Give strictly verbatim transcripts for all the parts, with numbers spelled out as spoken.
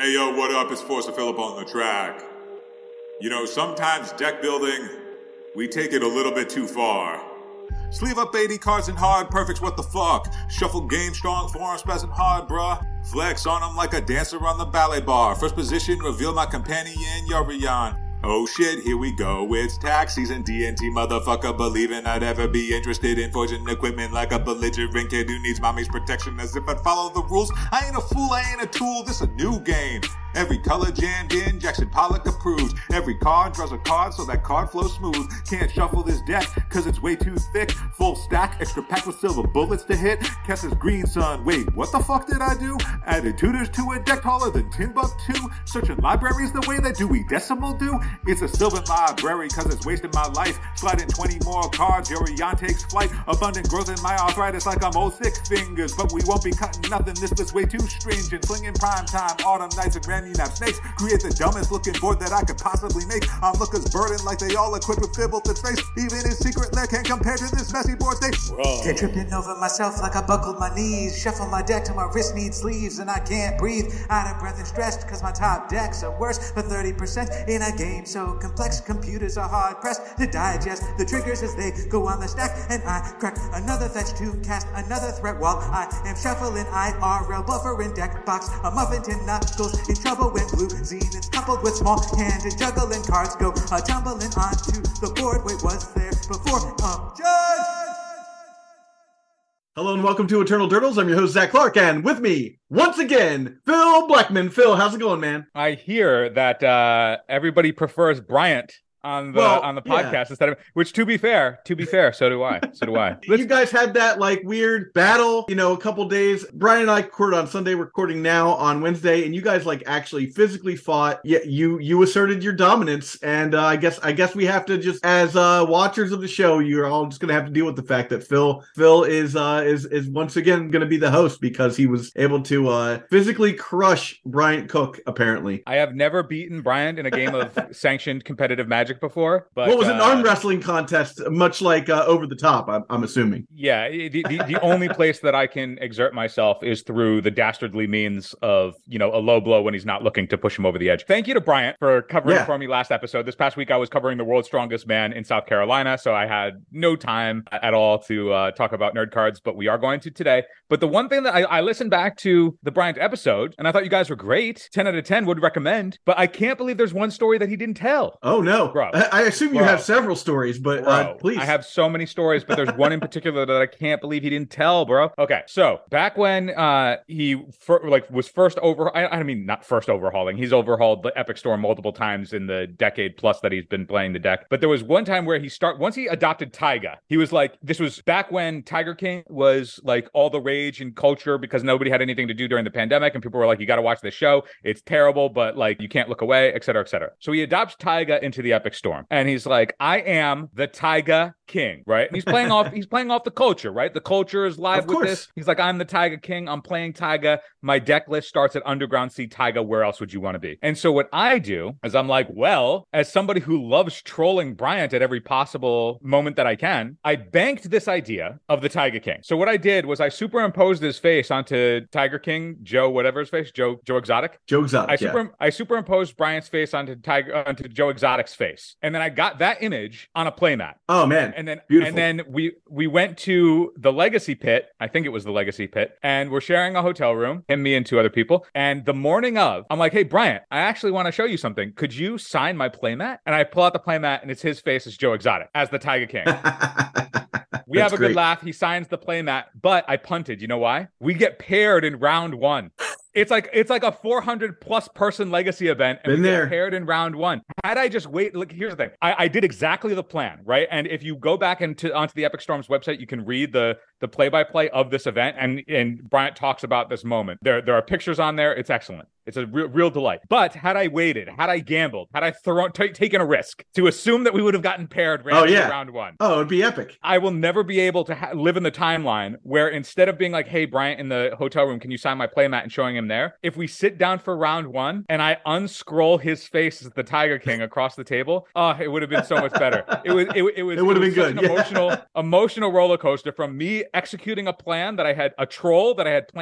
Hey yo, what up? It's Forza Phillip on the track. You know, sometimes deck building, we take it a little bit too far. Sleeve up eighty cards in hard, perfects what the fuck. Shuffle game strong, forearms pressing hard, bruh. Flex on them like a dancer on the ballet bar. First position, reveal my companion, Yorion. Oh shit, here we go, it's tax season, D and T motherfucker, believing I'd ever be interested in forging equipment like a belligerent kid who needs mommy's protection as if I'd follow the rules. I ain't a fool, I ain't a tool, this a new game. Every color jammed in, Jackson Pollock approved. Every card draws a card so that card flows smooth. Can't shuffle this deck cause it's way too thick. Full stack, extra pack with silver bullets to hit. Kessa's green sun, wait, what the fuck did I do? Added tutors to a deck taller than Timbuktu. Searching libraries the way that Dewey Decimal do. It's a Sylvan library cause it's wasting my life. Sliding twenty more cards, Yorion takes flight. Abundant growth in my arthritis like I'm old six fingers. But we won't be cutting nothing, this was way too stringent. Flinging prime time, autumn nights and random Nap snakes, create the dumbest looking board that I could possibly make. Onlookers burdened like they all equipped with Fibbleton's face. Even his secret lair can't compare to this messy board state. Get tripping over myself like I buckled my knees. Shuffle my deck till my wrist needs sleeves and I can't breathe. Out of breath and stressed cause my top decks are worse. But thirty percent in a game so complex, computers are hard pressed to digest the triggers as they go on the stack. And I crack another fetch to cast another threat while I am shuffling I R L buffer in deck box. A muffin tin knuckles in trouble when blue zeniths coupled with small-handed juggling cards go uh, tumbling onto the board. Wait, was there before? Um, judge! Hello and welcome to Eternal Turtles. I'm your host, Zach Clark, and with me, once again, Phil Blackman. Phil, how's it going, man? I hear that uh, everybody prefers Bryant on the well, on the yeah. podcast instead of, which to be fair, to be fair, so do I. So do I. You guys had that like weird battle, you know, a couple days. Brian and I recorded on Sunday, we're recording now on Wednesday, and you guys like actually physically fought. Yeah, you you asserted your dominance, and uh, I guess I guess we have to just, as uh, watchers of the show, you're all just gonna have to deal with the fact that Phil Phil is uh, is is once again gonna be the host because he was able to uh, physically crush Bryant Cook. Apparently, I have never beaten Bryant in a game of sanctioned competitive Magic before. But what was uh, an arm wrestling contest, much like uh, Over the Top, I'm, I'm assuming. Yeah, the, the the only place that I can exert myself is through the dastardly means of, you know, a low blow when he's not looking to push him over the edge. Thank you to Bryant for covering yeah. for me last episode. This past week I was covering the world's strongest man in South Carolina, so I had no time at all to uh, talk about nerd cards, but we are going to today. But the one thing that I, I listened back to the Bryant episode, and I thought you guys were great. ten out of ten would recommend, but I can't believe there's one story that he didn't tell. Oh, no. Bro. I, I assume you Bro. have several stories, but uh, Bro, please. I have so many stories, but there's one in particular that I can't believe he didn't tell, bro. Okay, so back when uh, he fir- like was first over, I, I mean not first overhauling. He's overhauled the Epic Storm multiple times in the decade plus that he's been playing the deck. But there was one time where he start once he adopted Taiga, he was like, this was back when Tiger King was like all the rage and culture because nobody had anything to do during the pandemic, and people were like, you got to watch this show. It's terrible, but like you can't look away, et cetera, et cetera. So he adopts Taiga into the Epic Storm, and he's like, I am the Taiga King, right? And he's playing off he's playing off the culture, right? The culture is live Of with course. this. He's like, I'm the Taiga King. I'm playing Taiga. My deck list starts at Underground Sea Taiga. Where else would you want to be? And so what I do is I'm like, well, as somebody who loves trolling Bryant at every possible moment that I can, I banked this idea of the Taiga King. So what I did was I superimposed his face onto Tiger King, Joe, whatever his face, Joe, Joe Exotic. Joe Exotic, I super yeah. I superimposed Bryant's face onto Tiger onto Joe Exotic's face, and then I got that image on a playmat. Oh man, and then beautiful. And then we we went to the Legacy Pit. I think it was the Legacy Pit, and we're sharing a hotel room, him, me, and two other people. And the morning of, I'm like, hey Bryant, I actually want to show you something. Could you sign my playmat? And I pull out the playmat, and it's his face as Joe Exotic as the Taiga King. We That's have a great. good laugh. He signs the playmat, but I punted. You know why? We get paired in round one. It's like it's like a four hundred plus person legacy event, and Been we there. get paired in round one. Had I just wait, look, here's the thing. I, I did exactly the plan, right? And if you go back into onto the Epic Storm's website, you can read the the play by play of this event, and and Bryant talks about this moment. There there are pictures on there. It's excellent. It's a real, real delight. But had I waited, had I gambled, had I thrown t- taken a risk to assume that we would have gotten paired Oh, yeah. in round one, Oh, it'd be epic. I will never be able to ha- live in the timeline where instead of being like, hey, Bryant in the hotel room, can you sign my playmat and showing him there? If we sit down for round one and I unscroll his face as the Tiger King across the table, oh, it would have been so much better. It was, it, it was, It would have was been such good, an yeah. emotional, emotional roller coaster from me executing a plan that I had, a troll that I had planted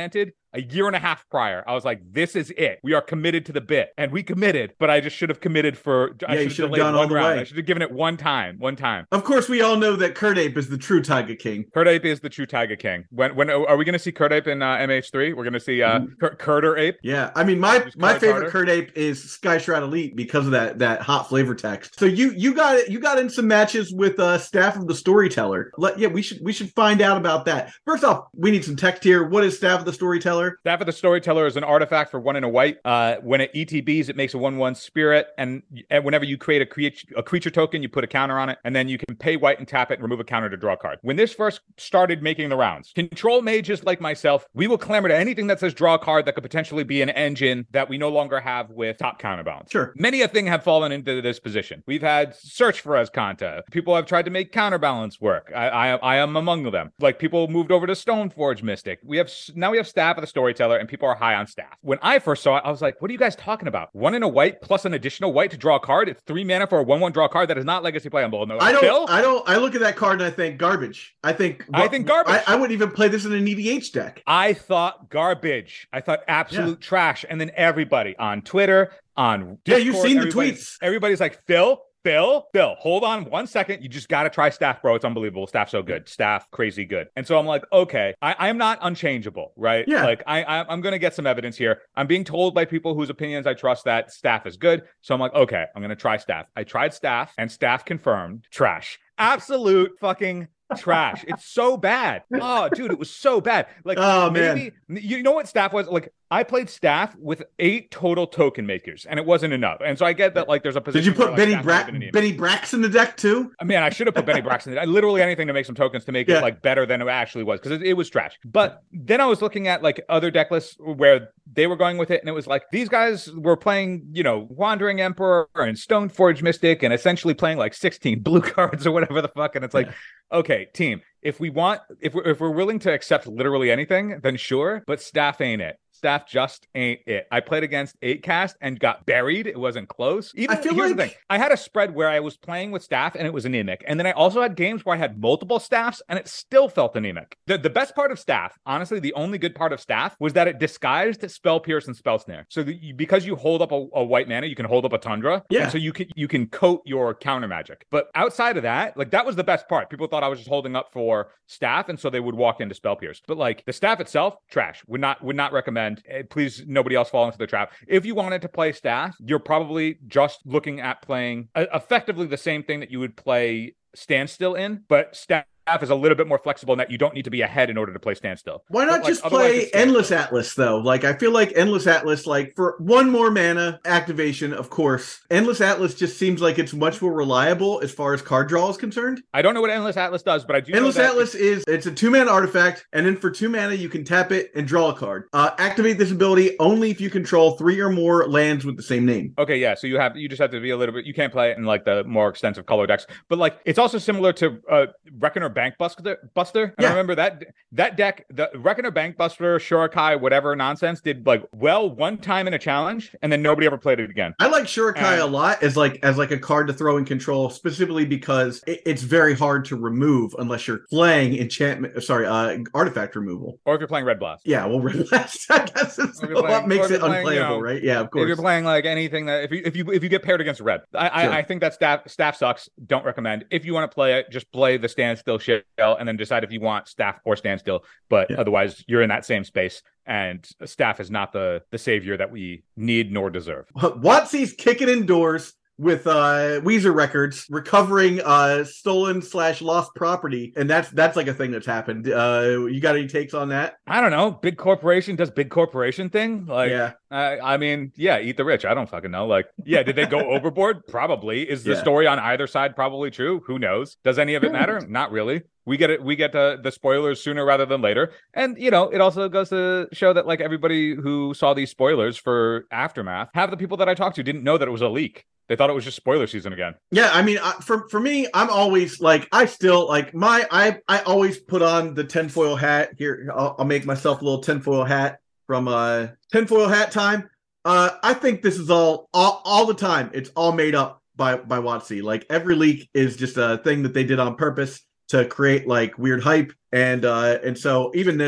a year and a half prior. I was like, this is it. We are committed to the bit. And we committed, but I just should have committed for, yeah, I should you have should have delayed gone one all the round. way. I should have given it one time, one time. Of course, we all know that Kurt Ape is the true Taiga King. Kurt Ape is the true Taiga King. When when are we going to see Kurt Ape in uh, M H three? We're going to see uh, Kurt, Kurter Ape. Yeah, I mean, my Just my Kurt favorite Carter. Kurt Ape is Sky Shroud Elite because of that that hot flavor text. So you you got you got in some matches with uh, Staff of the Storyteller. Let, yeah, we should we should find out about that. First off, we need some text here. What is Staff of the Storyteller? Staff of the Storyteller is an artifact for one in a white. Uh, when it E T Bs, it makes a one one spirit, and, and whenever you create a, create a creature token, you put a counter on it, and then you can pay white and tap it and remove a counter to draw a card. When this first started making the rounds, control mages like myself, we will clamor to anything that says draw a card that could potentially be an engine that we no longer have with top counterbalance. Sure. Many a thing have fallen into this position. We've had Search for Azcanta. People have tried to make counterbalance work. I, I, I am among them. Like, people moved over to Stoneforge Mystic. We have now we have Staff of the Storyteller, and people are high on Staff. When I first saw it, I was like, what are you guys talking about? One in a white plus an additional white to draw a card? It's three mana for a one one draw card that is not legacy playable. No, I don't. Phil? I don't. I look at that card and I think garbage. I think. I think garbage. I, I wouldn't even play this in an E D H deck. I thought garbage. I thought absolute yeah. trash. And then everybody on Twitter, on Discord, yeah, you've seen the everybody- tweets. Everybody's like, Phil, Phil, Phil, hold on one second. You just got to try Staff, bro. It's unbelievable. Staff's so good. Staff, crazy good. And so I'm like, okay, I, I'm not unchangeable, right? Yeah. Like, I, I, I'm going to get some evidence here. I'm being told by people whose opinions I trust that Staff is good. So I'm like, okay, I'm going to try Staff. I tried Staff, and Staff confirmed trash. Absolute fucking trash. It's so bad. Oh, dude, it was so bad. Like, oh, maybe, man. You know what Staff was? Like, I played Staff with eight total token makers, and it wasn't enough. And so I get that, like, there's a position. Did you put where, Benny like, Bra- Benny Brax in the deck too? I mean, I should have put Benny Braxton. I literally anything to make some tokens to make yeah. it like better than it actually was, because it, it was trash. But then I was looking at like other deck lists where they were going with it, and it was like these guys were playing, you know, Wandering Emperor and Stoneforge Mystic, and essentially playing like sixteen blue cards or whatever the fuck. And it's like, yeah. okay, team, if we want, if we're, if we're willing to accept literally anything, then sure. But Staff ain't it. Staff just ain't it. I played against eight cast and got buried. It wasn't close. Even I feel here's like... the thing. I had a spread where I was playing with Staff and it was anemic. And then I also had games where I had multiple Staffs and it still felt anemic. The, the best part of Staff, honestly, the only good part of Staff was that it disguised Spell Pierce and Spell Snare. So that you, because you hold up a, a white mana, you can hold up a Tundra. Yeah. And so you can you can coat your counter magic. But outside of that, like that was the best part. People thought I was just holding up for Staff, and so they would walk into Spell Pierce. But like the Staff itself, trash. Would not would not recommend. Uh, please, nobody else fall into the trap. If you wanted to play Staff, you're probably just looking at playing uh, effectively the same thing that you would play Standstill in, but Staff is a little bit more flexible in that you don't need to be ahead in order to play Standstill. Why not But, like, just otherwise play it's Standstill. Endless Atlas, though? Like, I feel like Endless Atlas, like, for one more mana activation, of course, Endless Atlas just seems like it's much more reliable as far as card draw is concerned. I don't know what Endless Atlas does, but I do Endless know that Atlas is, it's a two-mana artifact, and then for two mana, you can tap it and draw a card. Uh, activate this ability only if you control three or more lands with the same name. Okay, yeah. So you have you just have to be a little bit. You can't play it in like the more extensive color decks, but like it's also similar to uh, Reckoner Bank Buster. Buster. And Yeah. I remember that that deck, the Reckoner Bank Buster, Shurikai, whatever nonsense, did like well one time in a challenge, and then nobody ever played it again. I like Shurikai And- a lot as like as like a card to throw in control, specifically because it, it's very hard to remove unless you're playing enchantment. Sorry, uh, artifact removal. Or if you're playing Red Blast. Yeah, well, Red Blast, I guess it's Or if you're what playing- makes or if it you're playing, you unplayable, know, right? Yeah, of If you're course. playing like anything that if you if you if you get paired against red, I Sure. I, I think that staff staff sucks. Don't recommend. If you want to play it, just play the standstill shell and then decide if you want staff or standstill. But Yeah. otherwise, you're in that same space, and staff is not the the savior that we need nor deserve. Watsy's kicking indoors with uh Weezer Records recovering uh stolen slash lost property, and that's that's like a thing that's happened. Uh you got any takes on that? I don't know. Big corporation does big corporation thing. Like, Yeah. I, I mean, yeah, eat the rich. I don't fucking know. Like, yeah, did they go overboard? Probably. Is the Yeah. story on either side probably true? Who knows? Does any of it matter? Not really. We get it. We get the, the spoilers sooner rather than later. And, you know, it also goes to show that, like, everybody who saw these spoilers for Aftermath, half the people that I talked to didn't know that it was a leak. They thought it was just spoiler season again. Yeah, I mean, I, for for me, I'm always like, I still like my, I I always put on the tinfoil hat. Here, I'll, I'll make myself a little tinfoil hat from uh tinfoil hat time. Uh, I think this is all, all all the time. It's all made up by by WotC. Like every leak is just a thing that they did on purpose to create like weird hype, and uh and so even this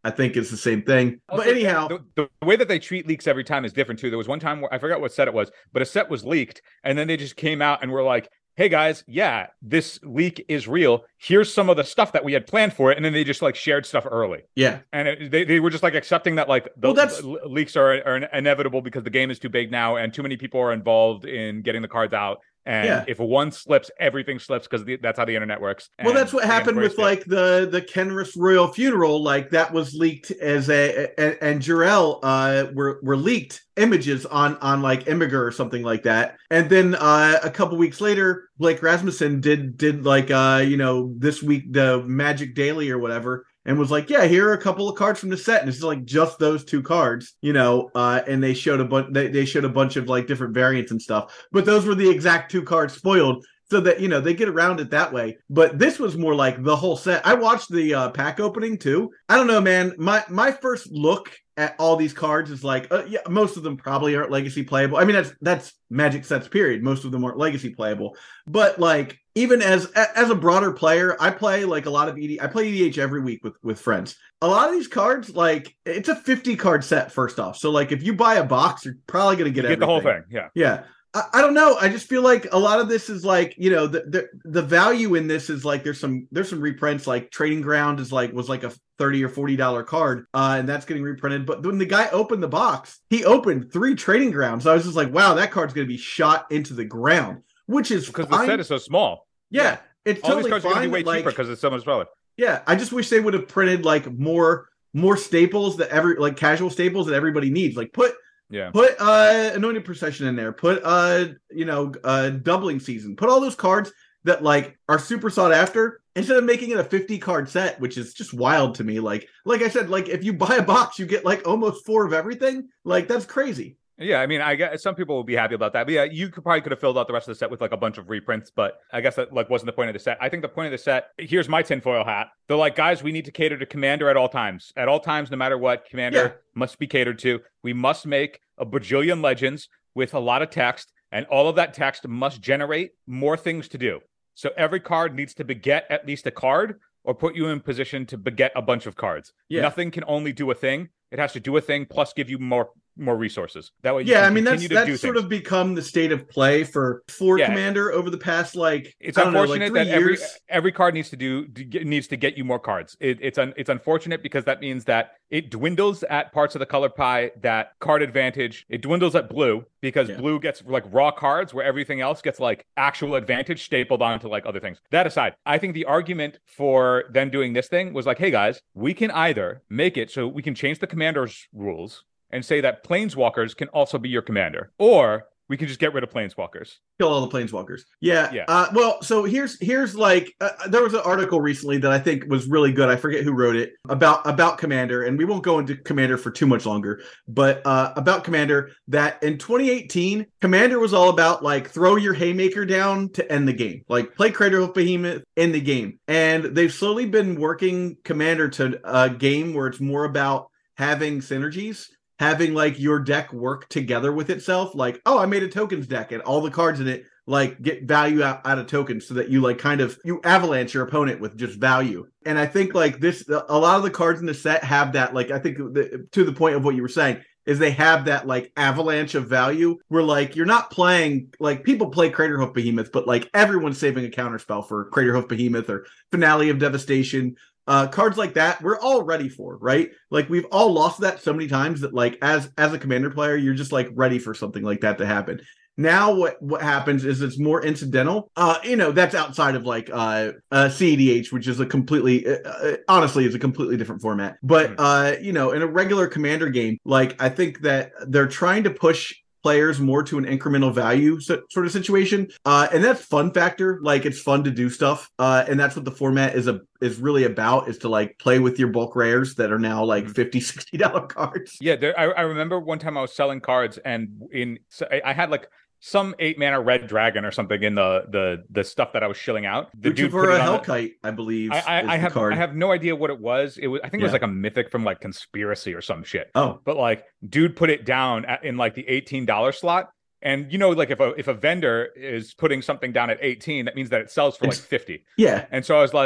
I think is the same thing. Also, but anyhow, the, the, the way that they treat leaks every time is different too. There was one time where I forgot what set it was, but a set was leaked, and then they just came out and were like, hey guys, yeah, this leak is real. Here's some of the stuff that we had planned for it. And then they just like shared stuff early. Yeah. And it, they, they were just like accepting that like the, well, that's... the leaks are, are inevitable because the game is too big now and too many people are involved in getting the cards out. And yeah. if one slips, everything slips because that's how the internet works. Well, that's what happened with it. like the the Kenrith royal funeral. Like that was leaked as a, a and Jarell uh were were leaked images on on like Imgur or something like that. And then uh a couple weeks later, Blake Rasmussen did did like uh you know this week the Magic Daily or whatever. And was like, yeah, here are a couple of cards from the set, and it's like just those two cards, you know. Uh, and they showed a bunch. They, they showed a bunch of like different variants and stuff, but those were the exact two cards spoiled, so that you know they get around it that way. But this was more like the whole set. I watched the uh, pack opening too. I don't know, man. My my first look at all these cards is like, uh, yeah, most of them probably aren't legacy playable. I mean, that's that's Magic sets, period. Most of them aren't legacy playable, but like. Even as as a broader player, I play like a lot of E D. I play E D H every week with, with friends. A lot of these cards, like it's a fifty card set. First off, so like if you buy a box, you're probably gonna get you get the whole thing. Yeah, yeah. I, I don't know. I just feel like a lot of this is like you know the, the the value in this is like there's some there's some reprints. Like Trading Ground is like was like a thirty or forty dollar card, uh, and that's getting reprinted. But when the guy opened the box, he opened three Trading Grounds. I was just like, wow, that card's gonna be shot into the ground. Which is because fine. the set is so small. Yeah, yeah. It's all totally these cards fine, are going to be way like, cheaper because it's so much smaller. Yeah, I just wish they would have printed like more more staples that every like casual staples that everybody needs. Like put yeah put uh Anointed Procession in there. Put uh you know uh Doubling Season. Put all those cards that like are super sought after instead of making it a fifty card set, which is just wild to me. Like like I said, like if you buy a box, you get like almost four of everything. Like that's crazy. Yeah, I mean, I guess some people will be happy about that. But yeah, you could probably could have filled out the rest of the set with like a bunch of reprints, but I guess that like wasn't the point of the set. I think the point of the set, here's my tinfoil hat. They're like, guys, we need to cater to Commander at all times. At all times, no matter what, Commander yeah. must be catered to. We must make a bajillion legends with a lot of text, and all of that text must generate more things to do. So every card needs to beget at least a card or put you in position to beget a bunch of cards. Yeah. Nothing can only do a thing. It has to do a thing plus give you more more resources. That way, you yeah, can I mean that's that's do sort things. of become the state of play for for yeah. Commander over the past like it's I don't unfortunate know, like that years. every every card needs to do needs to get you more cards. It, it's un, it's unfortunate because that means that it dwindles at parts of the color pie that card advantage. It dwindles at blue because yeah. blue gets like raw cards where everything else gets like actual advantage stapled onto like other things. That aside, I think the argument for them doing this thing was like, hey guys, we can either make it so we can change the Commander's rules and say that Planeswalkers can also be your commander, or we can just get rid of Planeswalkers. Kill all the Planeswalkers. Yeah. Yeah. Uh, well, so here's here's like uh, there was an article recently that I think was really good. I forget who wrote it about about Commander, and we won't go into Commander for too much longer. But uh, about Commander, that in twenty eighteen, Commander was all about like throw your haymaker down to end the game, like play Craterhoof Behemoth in the game, and they've slowly been working Commander to a game where it's more about having synergies. Having like your deck work together with itself, like, oh, I made a tokens deck and all the cards in it like get value out, out of tokens so that you like kind of you avalanche your opponent with just value. And I think like this, a lot of the cards in the set have that, like, I think the, to the point of what you were saying is they have that like avalanche of value where like you're not playing like people play Craterhoof Behemoth, but like everyone's saving a counterspell for Craterhoof Behemoth or Finale of Devastation. Uh, cards like that, we're all ready for, right? Like we've all lost that so many times that like as as a Commander player, you're just like ready for something like that to happen. Now what what happens is it's more incidental. Uh, you know, that's outside of like uh, uh C E D H, which is a completely uh, uh, honestly is a completely different format. But uh, you know, in a regular Commander game, like I think that they're trying to push players more to an incremental value so, sort of situation, uh and that's fun factor. Like it's fun to do stuff, uh and that's what the format is a is really about, is to like play with your bulk rares that are now like fifty sixty dollar cards. Yeah, there, I, I remember one time I was selling cards, and in so I, I had like some eight mana red dragon or something in the the the stuff that I was shilling out. The dude put a it on Hellkite, I believe. I, I, I have card. I have no idea what it was. It was I think it was Yeah. like a mythic from like Conspiracy or some shit. Oh, But like, dude put it down at, in like the eighteen dollar slot. And you know, like if a if a vendor is putting something down at eighteen, that means that it sells for like It's- fifty. yeah. And so I was like,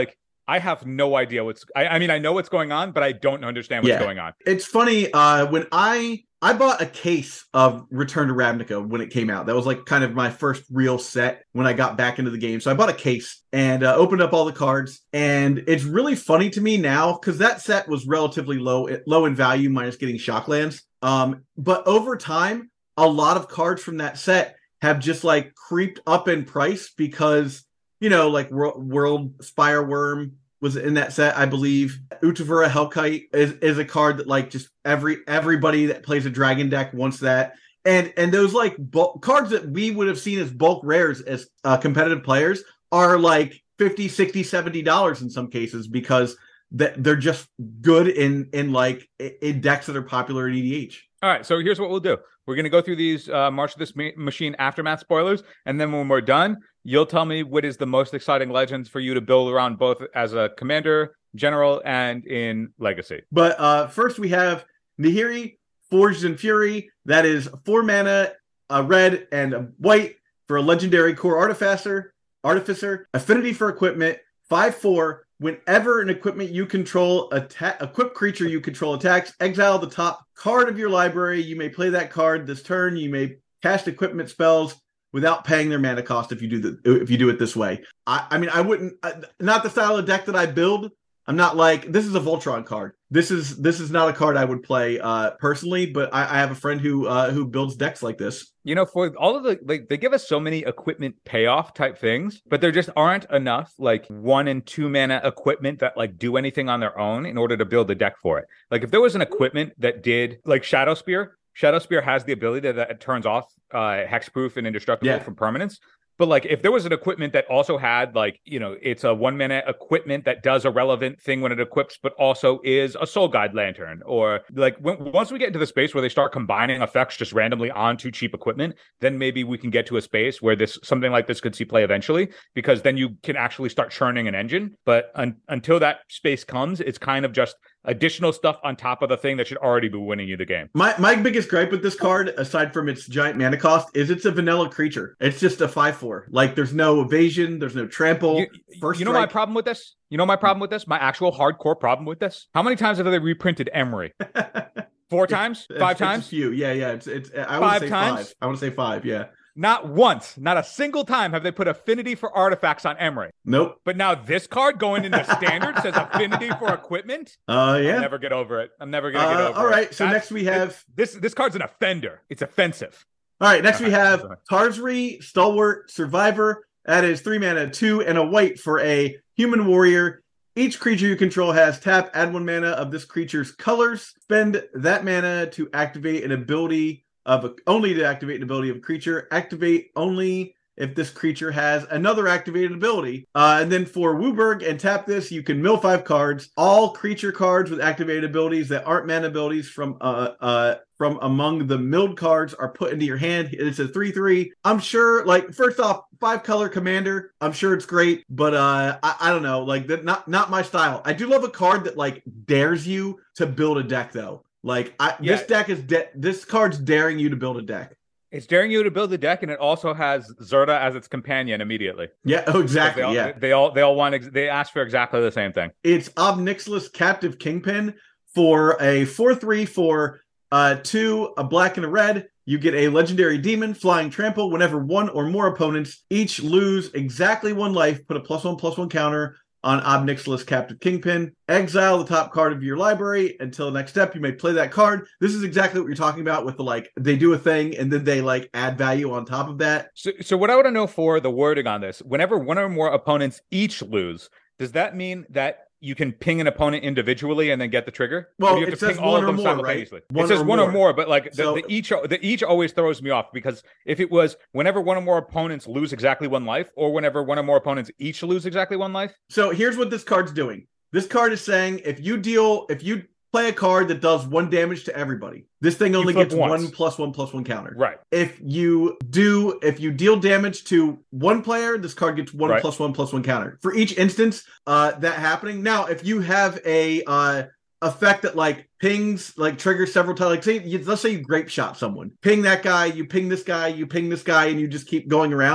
I have no idea what's. I, I mean, I know what's going on, but I don't understand what's Yeah. going on. It's funny. Uh, when I I bought a case of Return to Ravnica when it came out. That was like kind of my first real set when I got back into the game. So I bought a case and uh, opened up all the cards. And it's really funny to me now because that set was relatively low low in value, minus getting Shocklands. Um, but over time, a lot of cards from that set have just like creeped up in price because, you know, like World, World Spireworm was in that set, I believe. Utavura Hellkite is, is a card that like just every everybody that plays a dragon deck wants that. And and those like bulk, cards that we would have seen as bulk rares as uh, competitive players are like fifty, sixty, seventy dollars in some cases because that they're just good in in like in decks that are popular in E D H. All right, so here's what we'll do. We're going to go through these uh, March of this Ma- Machine Aftermath spoilers, and then when we're done, you'll tell me what is the most exciting Legends for you to build around both as a commander, general, and in Legacy. But uh, first we have Nahiri, Forged in Fury. That is four mana, a red, and a white for a legendary core artificer. Artificer. Affinity for equipment, five four. Whenever an equipment you control, atta- equipped creature you control attacks, exile the top card of your library. You may play that card this turn. You may cast equipment spells without paying their mana cost if you do the if you do it this way. I, I mean, I wouldn't. Uh, not the style of deck that I build. I'm not like this is a Voltron card. This is this is not a card I would play uh, personally. But I, I have a friend who uh, who builds decks like this. You know, for all of the, like, they give us so many equipment payoff type things, but there just aren't enough, like, one and two mana equipment that, like, do anything on their own in order to build a deck for it. Like, if there was an equipment that did, like, Shadow Spear, Shadow Spear has the ability that it turns off uh, hexproof and indestructible Yeah. from permanence. But, like, if there was an equipment that also had, like, you know, it's a one mana equipment that does a relevant thing when it equips, but also is a Soul Guide Lantern, or like when, once we get into the space where they start combining effects just randomly onto cheap equipment, then maybe we can get to a space where this something like this could see play eventually, because then you can actually start churning an engine. But un- until that space comes, it's kind of just additional stuff on top of the thing that should already be winning you the game. My my biggest gripe with this card, aside from its giant mana cost, is it's a vanilla creature. It's just a five four. Like, there's no evasion, there's no trample. You, First you know my strike. problem with this? You know my problem with this? My actual hardcore problem with this? How many times have they reprinted Emery? Four times? It's- Five it's times? a few. Yeah, yeah. It's it's. I Five want to say times? five. I want to say five. Yeah. Not once, not a single time have they put affinity for artifacts on Emery. Nope. But now this card going into standard says affinity for equipment. Uh, yeah. I'll never get over it. I'm never gonna get Uh, over it. all right. So That's- next we have. this. This card's an offender. It's offensive. All right. Next we have Sorry. Tarzri, Stalwart Survivor. That is three mana, two and a white for a human warrior. Each creature you control has tap, add one mana of this creature's colors. Spend that mana to activate an ability of a, only to activate an ability of a creature. Activate only if this creature has another activated ability. Uh, and then for Wooburg and tap this, you can mill five cards. All creature cards with activated abilities that aren't mana abilities from uh uh from among the milled cards are put into your hand. It's a three three. I'm sure, like, first off, five color commander. I'm sure it's great, but uh I, I don't know, like that not not my style. I do love a card that like dares you to build a deck though. Like I, Yeah. this deck is de- this card's daring you to build a deck. It's daring you to build the deck, and it also has Zerda as its companion immediately. Yeah, oh, exactly. They all, yeah, they all they all want ex- they ask for exactly the same thing. it's Ob Nixilis Captive Kingpin for a four three for uh two, a black and a red. You get a legendary demon, flying trample. Whenever one or more opponents each lose exactly one life, put a plus one plus one counter on Ob Nixilis Captive Kingpin. Exile the top card of your library. Until next step, you may play that card. This is exactly what you're talking about with the, like, they do a thing and then they, like, add value on top of that. So, so what I want to know for the wording on this, whenever one or more opponents each lose, does that mean that you can ping an opponent individually and then get the trigger? Well, Or do you have it to ping says all one of or them more, right? simultaneously? One It says or one more. or more, but like the, So- the each the each always throws me off, because if it was whenever one or more opponents lose exactly one life, or whenever one or more opponents each lose exactly one life. So here's what this card's doing. This card is saying if you deal, if you play a card that does one damage to everybody, this thing only flip gets once. one plus one plus one counter. Right. If you do, if you deal damage to one player, this card gets one Right. plus one plus one counter for each instance uh, that happening. Now, if you have a uh, effect that like pings, like triggers several times, like say, you, let's say you grape shot someone, ping that guy, you ping this guy, you ping this guy, and you just keep going around.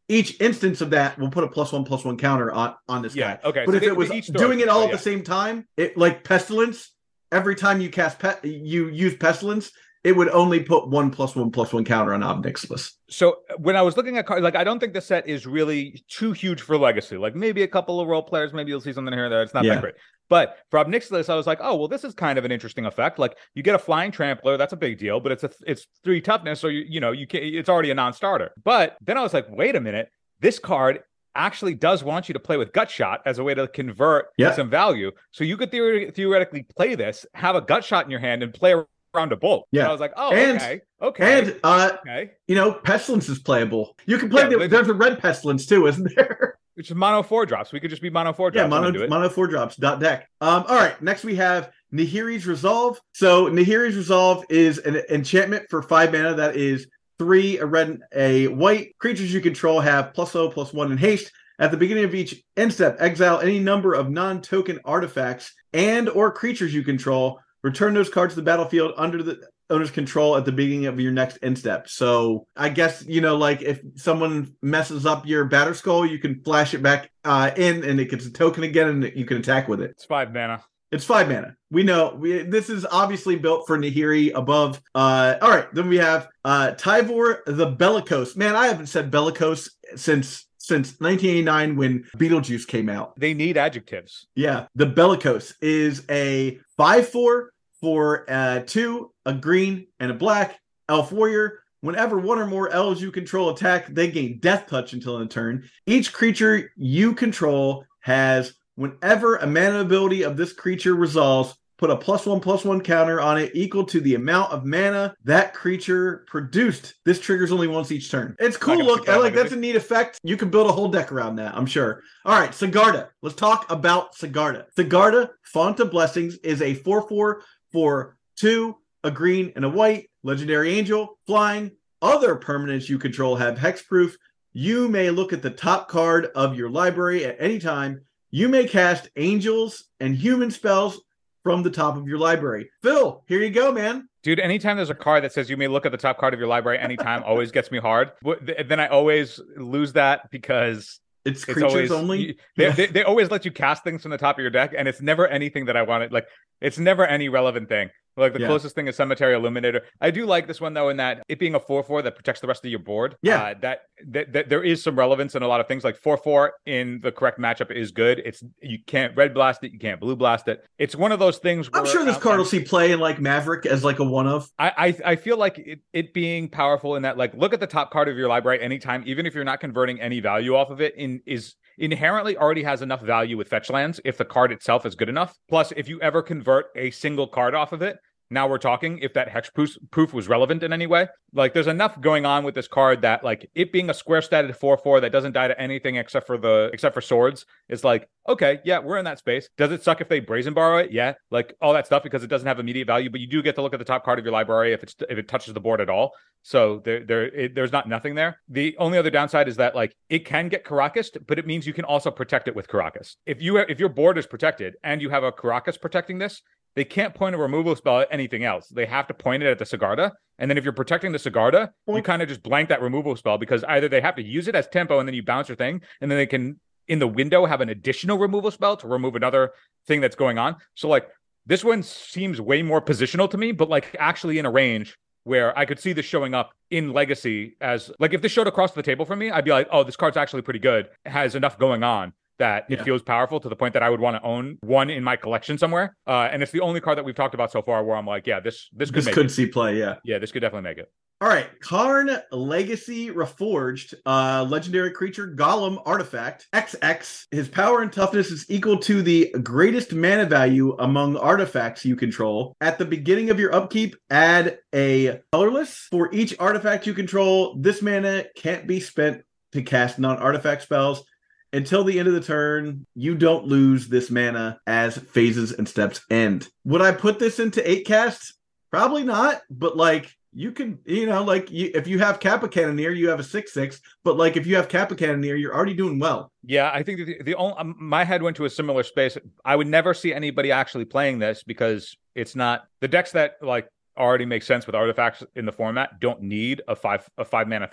each instance of that will put a plus one plus one counter on, on this Yeah, guy. okay, But so if they- it was they each throw doing it, it all but at yeah. the same time, it like Pestilence, every time you cast pe- you use Pestilence, it would only put one plus one plus one counter on Ob Nixilis. So when I was looking at cards, like I don't think the set is really too huge for Legacy. Like maybe a couple of role players, maybe you'll see something here and there. It's not Yeah. that great. But for Ob Nixilis, I was like, oh well, this is kind of an interesting effect. Like you get a flying trampler, that's a big deal, but it's a it's three toughness, so you you know you can it's already a non-starter. But then I was like, wait a minute, this card actually does want you to play with Gut Shot as a way to convert Yeah. some value. So you could theoret- theoretically play this, have a Gut Shot in your hand, and play around a bolt. Yeah. And I was like, oh And- okay, okay, And uh, okay. you know, Pestilence is playable. You can play. Yeah, the, they- there's a red Pestilence too, isn't there? Which is mono four drops. We could just be mono four Yeah, drops. and mono do it. mono four drops dot deck. Um, all right, next we have Nahiri's Resolve. So Nahiri's Resolve is an enchantment for five mana that is three a red and a white. Creatures you control have plus O plus one in haste. At the beginning of each end step, exile any number of non-token artifacts and or creatures you control. Return those cards to the battlefield under the owner's control at the beginning of your next end step. So I guess, you know, like if someone messes up your Batter Skull, you can flash it back uh, in and it gets a token again and you can attack with it. It's five mana. It's five mana. We know we, this is obviously built for Nahiri above. Uh, all right, then we have uh, Tyvor the Bellicose. Man, I haven't said Bellicose since since nineteen eighty-nine when Beetlejuice came out. They need adjectives. Yeah, the Bellicose is a five four for uh, two, a green, and a black elf warrior. Whenever one or more elves you control attack, they gain Death Touch until end of turn. Each creature you control has, whenever a mana ability of this creature resolves, put a plus one plus one counter on it equal to the amount of mana that creature produced. This triggers only once each turn. It's cool. Like a Look, I Sigarda like that's legacy. a neat effect. You can build a whole deck around that, I'm sure. All right, Sigarda. Let's talk about Sigarda. Sigarda, Font of Blessings, is a four four for two, a green, and a white. Legendary Angel, flying. Other permanents you control have hexproof. You may look at the top card of your library at any time. You may cast angels and human spells from the top of your library. Phil, here you go, man. Dude, anytime there's a card that says you may look at the top card of your library anytime, always gets me hard. But th- then I always lose that because It's it's creatures always only. you- they, they, they always let you cast things from the top of your deck, and it's never anything that I wanted. Like, it's never any relevant thing. Like, the Yeah. closest thing is Cemetery Illuminator. I do like this one, though, in that it being a four four that protects the rest of your board. Yeah. Uh, that, that, that there is some relevance in a lot of things. Like, four four in the correct matchup is good. It's You can't red blast it. You can't blue blast it. It's one of those things where... I'm sure this um, card I'm- will see play in like Maverick as like a one of. I, I I feel like it, it being powerful in that, like, look at the top card of your library anytime, even if you're not converting any value off of it, in is inherently already has enough value with fetch lands if the card itself is good enough. Plus, if you ever convert a single card off of it, now we're talking if that hex proof, proof was relevant in any way. Like, there's enough going on with this card that, like, it being a square statted four four that doesn't die to anything except for the except for swords is like, okay, yeah, we're in that space. Does it suck if they brazen borrow it? Yeah, like all that stuff, because it doesn't have immediate value, but you do get to look at the top card of your library if it's if it touches the board at all. So there there it, there's not nothing there. The only other downside is that, like, it can get Karakas, but it means you can also protect it with Karakas. If you if your board is protected and you have a Karakas protecting this, they can't point a removal spell at anything else. They have to point it at the Sigarda. And then if you're protecting the Sigarda, you Point. kind of just blank that removal spell, because either they have to use it as tempo and then you bounce your thing, and then they can, in the window, have an additional removal spell to remove another thing that's going on. So, like, this one seems way more positional to me, but, like, actually in a range where I could see this showing up in Legacy as, like, if this showed across the table for me, I'd be like, oh, this card's actually pretty good. It has enough going on that it Yeah. feels powerful to the point that I would want to own one in my collection somewhere. Uh, and it's the only card that we've talked about so far where I'm like, yeah, this this could This make could it. see play, yeah. Yeah, this could definitely make it. All right, Karn Legacy Reforged, uh, legendary creature, Golem artifact, X X. His power and toughness is equal to the greatest mana value among artifacts you control. At the beginning of your upkeep, add a colorless. For each artifact you control, this mana can't be spent to cast non-artifact spells. Until the end of the turn, you don't lose this mana as phases and steps end. Would I put this into eight cast? Probably not, but like, you can, you know, like, you, if you have Kappa Cannoneer, you have a six six, but like, if you have Kappa Cannoneer, you're already doing well. Yeah, I think the, the only um, my head went to a similar space. I would never see anybody actually playing this because it's not the decks that, like, already make sense with artifacts in the format don't need a five a five mana thing.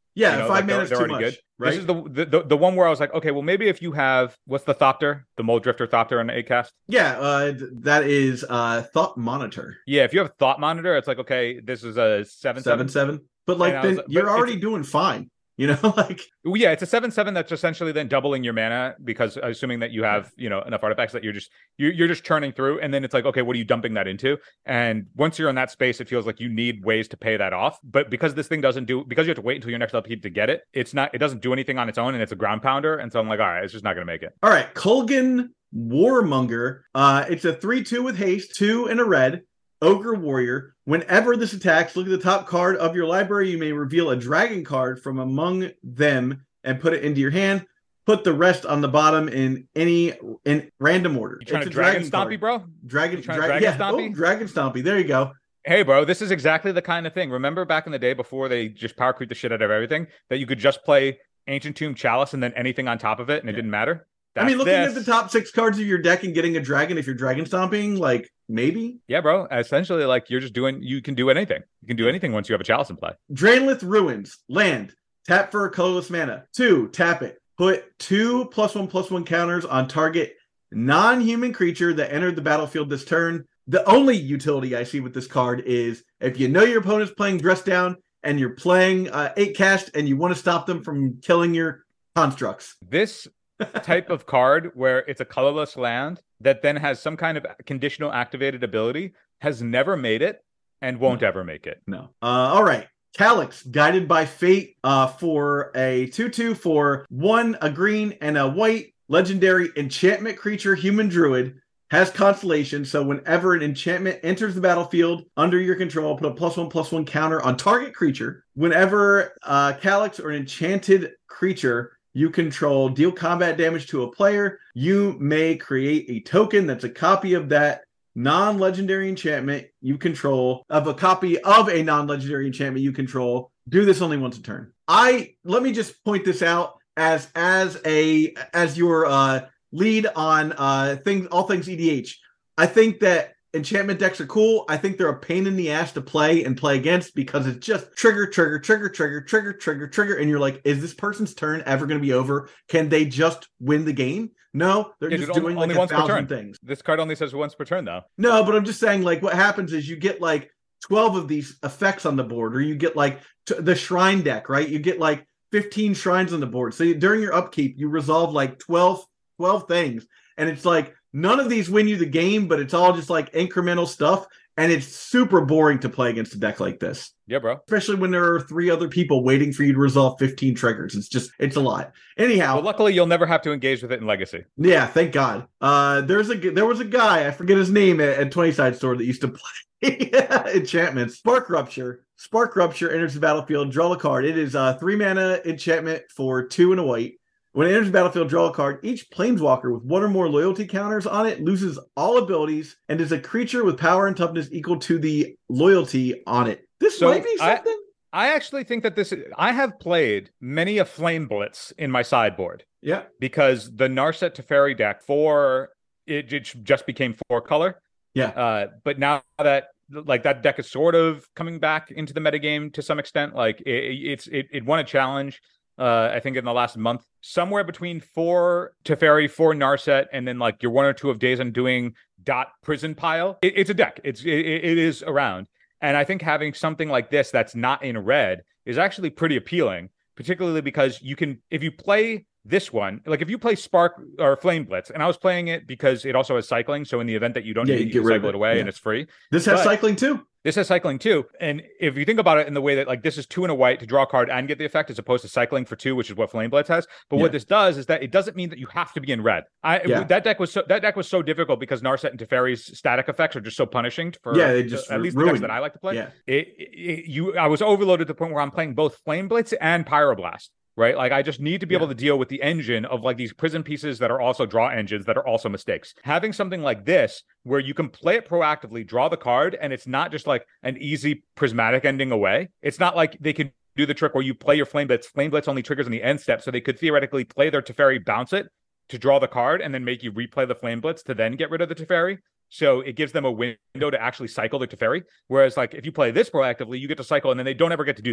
Yeah, You know, five like, mana is they're, too they're much. already good. Right? This is the, the the the one where I was like, okay, well maybe if you have what's the Thopter, the Mold Drifter Thopter on the Acast? Yeah, uh, th- that is uh, Thought Monitor. Yeah, if you have Thought Monitor, it's like, okay, this is a seven seven seven. But like, And I was- then but you're it's- already doing fine. You know, like Well, yeah, it's a seven seven that's essentially then doubling your mana because assuming that you have, you know, enough artifacts that you're just you're, you're just churning through, and then it's like, okay, what are you dumping that into? And once you're in that space, it feels like you need ways to pay that off. But because this thing doesn't do, because you have to wait until your next upkeep to get it, it's not, it doesn't do anything on its own, and it's a ground pounder. And so I'm like, all right, it's just not going to make it. all right, Kolgan Warmonger. Uh, it's a three two with haste, two and a red. Ogre Warrior. Whenever this attacks, look at the top card of your library. You may reveal a dragon card from among them and put it into your hand. Put the rest on the bottom in any in random order. You trying It's to a dragon, dragon stompy, card. bro? Dragon, You trying to dra- dragon yeah. stompy? Oh, dragon stompy. There you go. Hey, bro, this is exactly the kind of thing. Remember back in the day before they just power creep the shit out of everything, that you could just play Ancient Tomb Chalice and then anything on top of it, and it Yeah. didn't matter? I mean, That's looking this. at the top six cards of your deck and getting a dragon if you're dragon stomping, like maybe. Yeah, bro. Essentially, like you're just doing, you can do anything. You can do anything once you have a Chalice in play. Draenlith Ruins. Land. Tap for a colorless mana. Two, tap it. Put two plus one plus one counters on target non-human creature that entered the battlefield this turn. The only utility I see with this card is if you know your opponent's playing Dress Down and you're playing uh, eight cast and you want to stop them from killing your constructs. This type of card where it's a colorless land that then has some kind of conditional activated ability has never made it and won't No. ever make it. No. Uh, all right. Calyx, Guided by Fate, uh, for a two two for one, a green, and a white legendary enchantment creature, human druid, has constellation. So whenever an enchantment enters the battlefield under your control, put a plus one plus one counter on target creature. Whenever uh, Calyx or an enchanted creature you control deal combat damage to a player, you may create a token that's a copy of that non-legendary enchantment you control, of a copy of a non-legendary enchantment you control. Do this only once a turn. I let me just point this out as as a as your uh lead on uh things all things E D H. I think that enchantment decks are cool. I think they're a pain in the ass to play and play against because it's just trigger, trigger, trigger, trigger, trigger, trigger, trigger, and you're like, is this person's turn ever going to be over? Can they just win the game? No, they're Yeah, just dude, doing only like a once per thousand turn. things. This card only says once per turn, though. No, but I'm just saying, like, what happens is you get like twelve of these effects on the board, or you get like t- the shrine deck, right? You get like fifteen shrines on the board. So you, during your upkeep, you resolve like twelve, twelve things. And it's like, none of these win you the game, but it's all just like incremental stuff. And it's super boring to play against a deck like this. Yeah, bro. Especially when there are three other people waiting for you to resolve fifteen triggers. It's just, it's a lot. Anyhow. Well, luckily, you'll never have to engage with it in Legacy. Yeah, thank God. Uh, there's a there was a guy, I forget his name, at, at twenty Side Store that used to play enchantments. Spark Rupture. Spark Rupture enters the battlefield. Draw a card. It is a three mana enchantment for two and a white. When it enters the battlefield, draw a card. Each planeswalker with one or more loyalty counters on it loses all abilities and is a creature with power and toughness equal to the loyalty on it. This So might be I- something. I actually think that this, I have played many a Flame Blitz in my sideboard Yeah. because the Narset Teferi deck for it, it just became four color. Yeah. Uh, but now that like that deck is sort of coming back into the metagame to some extent, like it, it's it, it won a challenge. Uh, I think in the last month, somewhere between four Teferi, four Narset, and then like your one or two of Days Undoing dot Prison Pile. It, it's a deck. It's it, it is around, and I think having something like this that's not in red is actually pretty appealing, particularly because you can, if you play this one, like if you play Spark or Flame Blitz, and I was playing it because it also has cycling, so in the event that you don't Yeah, need you it, get you can rid of cycle it, it. away Yeah. and it's free. This has But- cycling too. This has cycling too. And if you think about it in the way that like this is two and a white to draw a card and get the effect as opposed to cycling for two, which is what Flame Blitz has. But Yeah. what this does is that it doesn't mean that you have to be in red. I Yeah. that deck was so that deck was so difficult because Narset and Teferi's static effects are just so punishing for Yeah, they just uh, at least the ruin decks you. that I like to play. Yeah. It, it, you I was overloaded to the point where I'm playing both Flame Blitz and Pyroblast. Right? Like I just need to be Yeah. able to deal with the engine of like these prison pieces that are also draw engines that are also mistakes. Having something like this where you can play it proactively, draw the card, and it's not just like an easy prismatic ending away. It's not like they can do the trick where you play your Flame Blitz. Flame Blitz only triggers in the end step, so they could theoretically play their Teferi, bounce it to draw the card, and then make you replay the Flame Blitz to then get rid of the Teferi. So it gives them a window to actually cycle the Teferi. Whereas like if you play this proactively, you get to cycle and then they don't ever get to do that.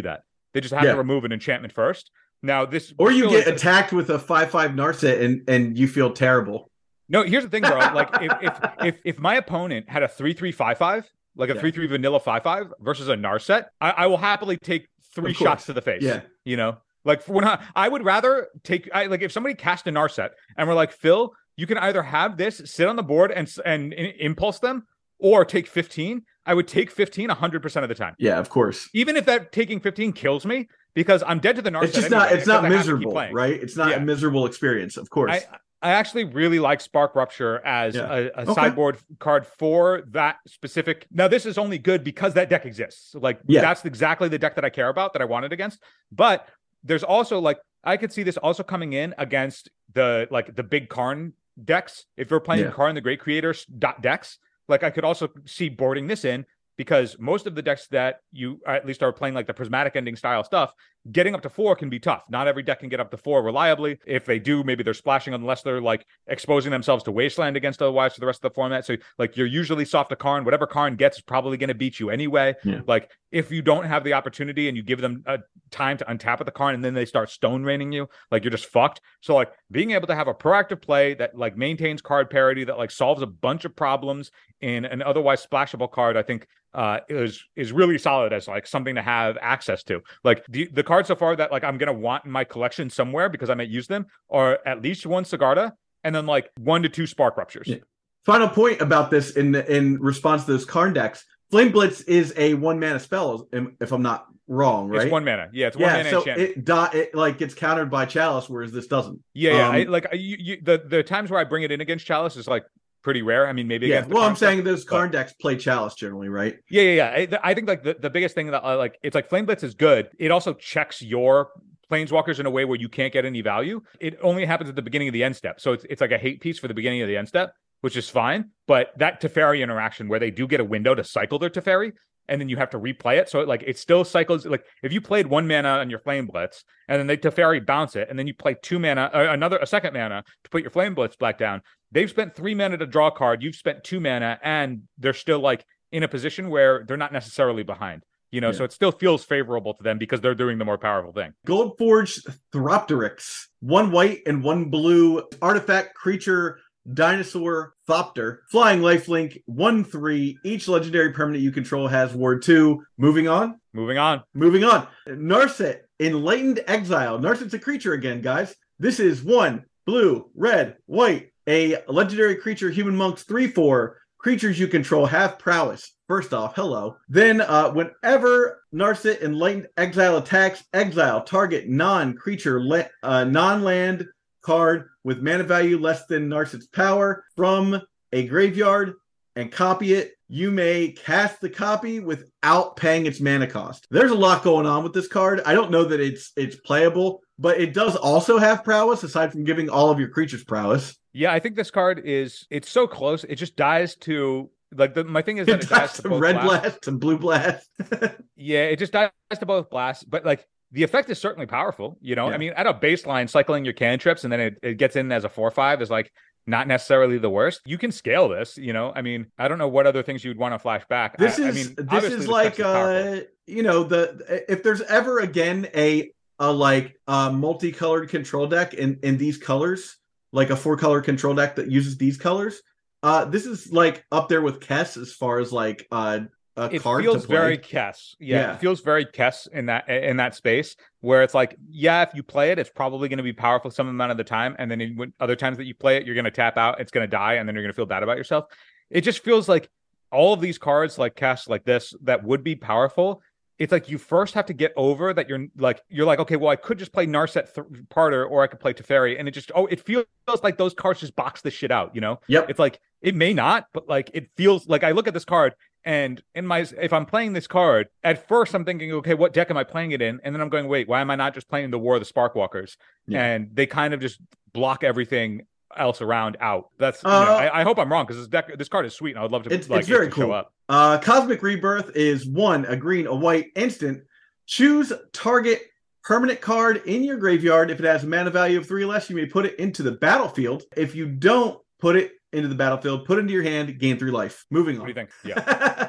They just have Yeah. to remove an enchantment first. Now this, Or you still get is- attacked with a five five Narset and and you feel terrible. No, here's the thing, bro. Like if if if, if my opponent had a three three five five, like a Yeah. three three vanilla five five versus a Narset, I, I will happily take three Of course. shots to the face. Yeah. You know, like when I, I would rather take I, like if somebody cast a Narset and we're like, Phil, you can either have this sit on the board and and, and impulse them, or take fifteen. I would take fifteen one hundred percent of the time. Yeah, of course. Even if that taking fifteen kills me, because I'm dead to the Narset. It's just anyway, not it's not because I have to keep miserable, playing. right? It's not Yeah. a miserable experience, of course. I, I actually really like Spark Rupture as Yeah. a, a Okay. sideboard card for that specific. Now, this is only good because that deck exists. Like, Yeah. that's exactly the deck that I care about, that I wanted against. But there's also like, I could see this also coming in against the like the big Karn decks. If you're playing Yeah. Karn the Great Creators dot decks, like I could also see boarding this in, because most of the decks that you at least are playing like the prismatic ending style stuff, getting up to four can be tough. Not every deck can get up to four reliably. If they do, maybe they're splashing unless they're like exposing themselves to Wasteland against otherwise for the rest of the format. So like you're usually soft to Karn. Whatever Karn gets is probably going to beat you anyway. Yeah. Like if you don't have the opportunity and you give them a time to untap with the Karn and then they start stone raining you, like you're just fucked. So like being able to have a proactive play that like maintains card parity, that like solves a bunch of problems in an otherwise splashable card, I think uh is is really solid as like something to have access to. Like the the cards so far that like I'm gonna want in my collection somewhere because I might use them are at least one Sigarda and then like one to two Spark Ruptures. Yeah. Final point about this in in response to those Karn decks, Flame Blitz is a one mana spell, if I'm not wrong, right? It's one mana. Yeah, it's one yeah, mana so enchantment. it, dot, it like gets countered by Chalice, whereas this doesn't. Yeah, yeah. Um, I, like you, you, the the times where I bring it in against Chalice is like pretty rare. I mean, maybe Yeah, against the well, Karn I'm saying stuff, those but- Karn decks play Chalice generally, right? Yeah, yeah, yeah. I, I think like the, the biggest thing that I like, it's like Flame Blitz is good. It also checks your Planeswalkers in a way where you can't get any value. It only happens at the beginning of the end step. So it's it's like a hate piece for the beginning of the end step, which is fine. But that Teferi interaction where they do get a window to cycle their Teferi, and then you have to replay it. So it, like it still cycles. Like if you played one mana on your Flame Blitz, and then they Teferi bounce it, and then you play two mana, uh, another a second mana to put your Flame Blitz back down. They've spent three mana to draw a card. You've spent two mana, and they're still like in a position where they're not necessarily behind. You know, Yeah. so it still feels favorable to them because they're doing the more powerful thing. Goldforged Thropteryx, one white and one blue artifact creature dinosaur Thopter, flying lifelink, one three. Each legendary permanent you control has ward two. Moving on. Moving on. Moving on. Narset, Enlightened Exile. Narset's a creature again, guys. This is one blue, red, white. A legendary creature, human monks, three four. Creatures you control have prowess. First off, hello. Then, uh, whenever Narset Enlightened Exile attacks, exile target non-creature, le- uh, non-land card with mana value less than Narset's power from a graveyard and copy it. You may cast the copy without paying its mana cost. There's a lot going on with this card. I don't know that it's it's playable, but it does also have prowess aside from giving all of your creatures prowess. Yeah, I think this card is it's so close. It just dies to like the my thing is that It it dies dies to to both red blasts. blast and blue blast. Yeah, it just dies to both blasts, but like the effect is certainly powerful. You know, Yeah. I mean, at a baseline, cycling your cantrips and then it, it gets in as a four five is like not necessarily the worst. You can scale this. You know, I mean, I don't know what other things you'd want to flash back. This I, is I mean, this obviously is the like text is powerful. uh you know the if there's ever again a a like uh multicolored control deck in in these colors, like a four color control deck that uses these colors, uh this is like up there with Kess as far as like uh a It card feels to play. very Kess. Yeah, Yeah. it feels very Kess in that in that space where it's like, yeah, if you play it, it's probably going to be powerful some amount of the time, and then in, other times that you play it, you're going to tap out, it's going to die, and then you're going to feel bad about yourself. It just feels like all of these cards, like Kess, like this, that would be powerful. It's like you first have to get over that you're like you're like, okay, well, I could just play Narset th- Parter or I could play Teferi, and it just oh, it feels like those cards just box this shit out, you know? Yep. It's like it may not, but like it feels like I look at this card and in my if I'm playing this card, at first I'm thinking, okay, what deck am I playing it in? And then I'm going, wait, why am I not just playing the War of the Sparkwalkers? Yeah. And they kind of just block everything else around out. That's you Uh, know, I, I hope I'm wrong because this deck this card is sweet and I would love to It's, like it's very it to show cool. up. Uh, Cosmic Rebirth is one, a green, a white, instant. Choose target permanent card in your graveyard. If it has a mana value of three or less, you may put it into the battlefield. If you don't put it into the battlefield, put it into your hand, gain three life. Moving on. What do you think? Yeah.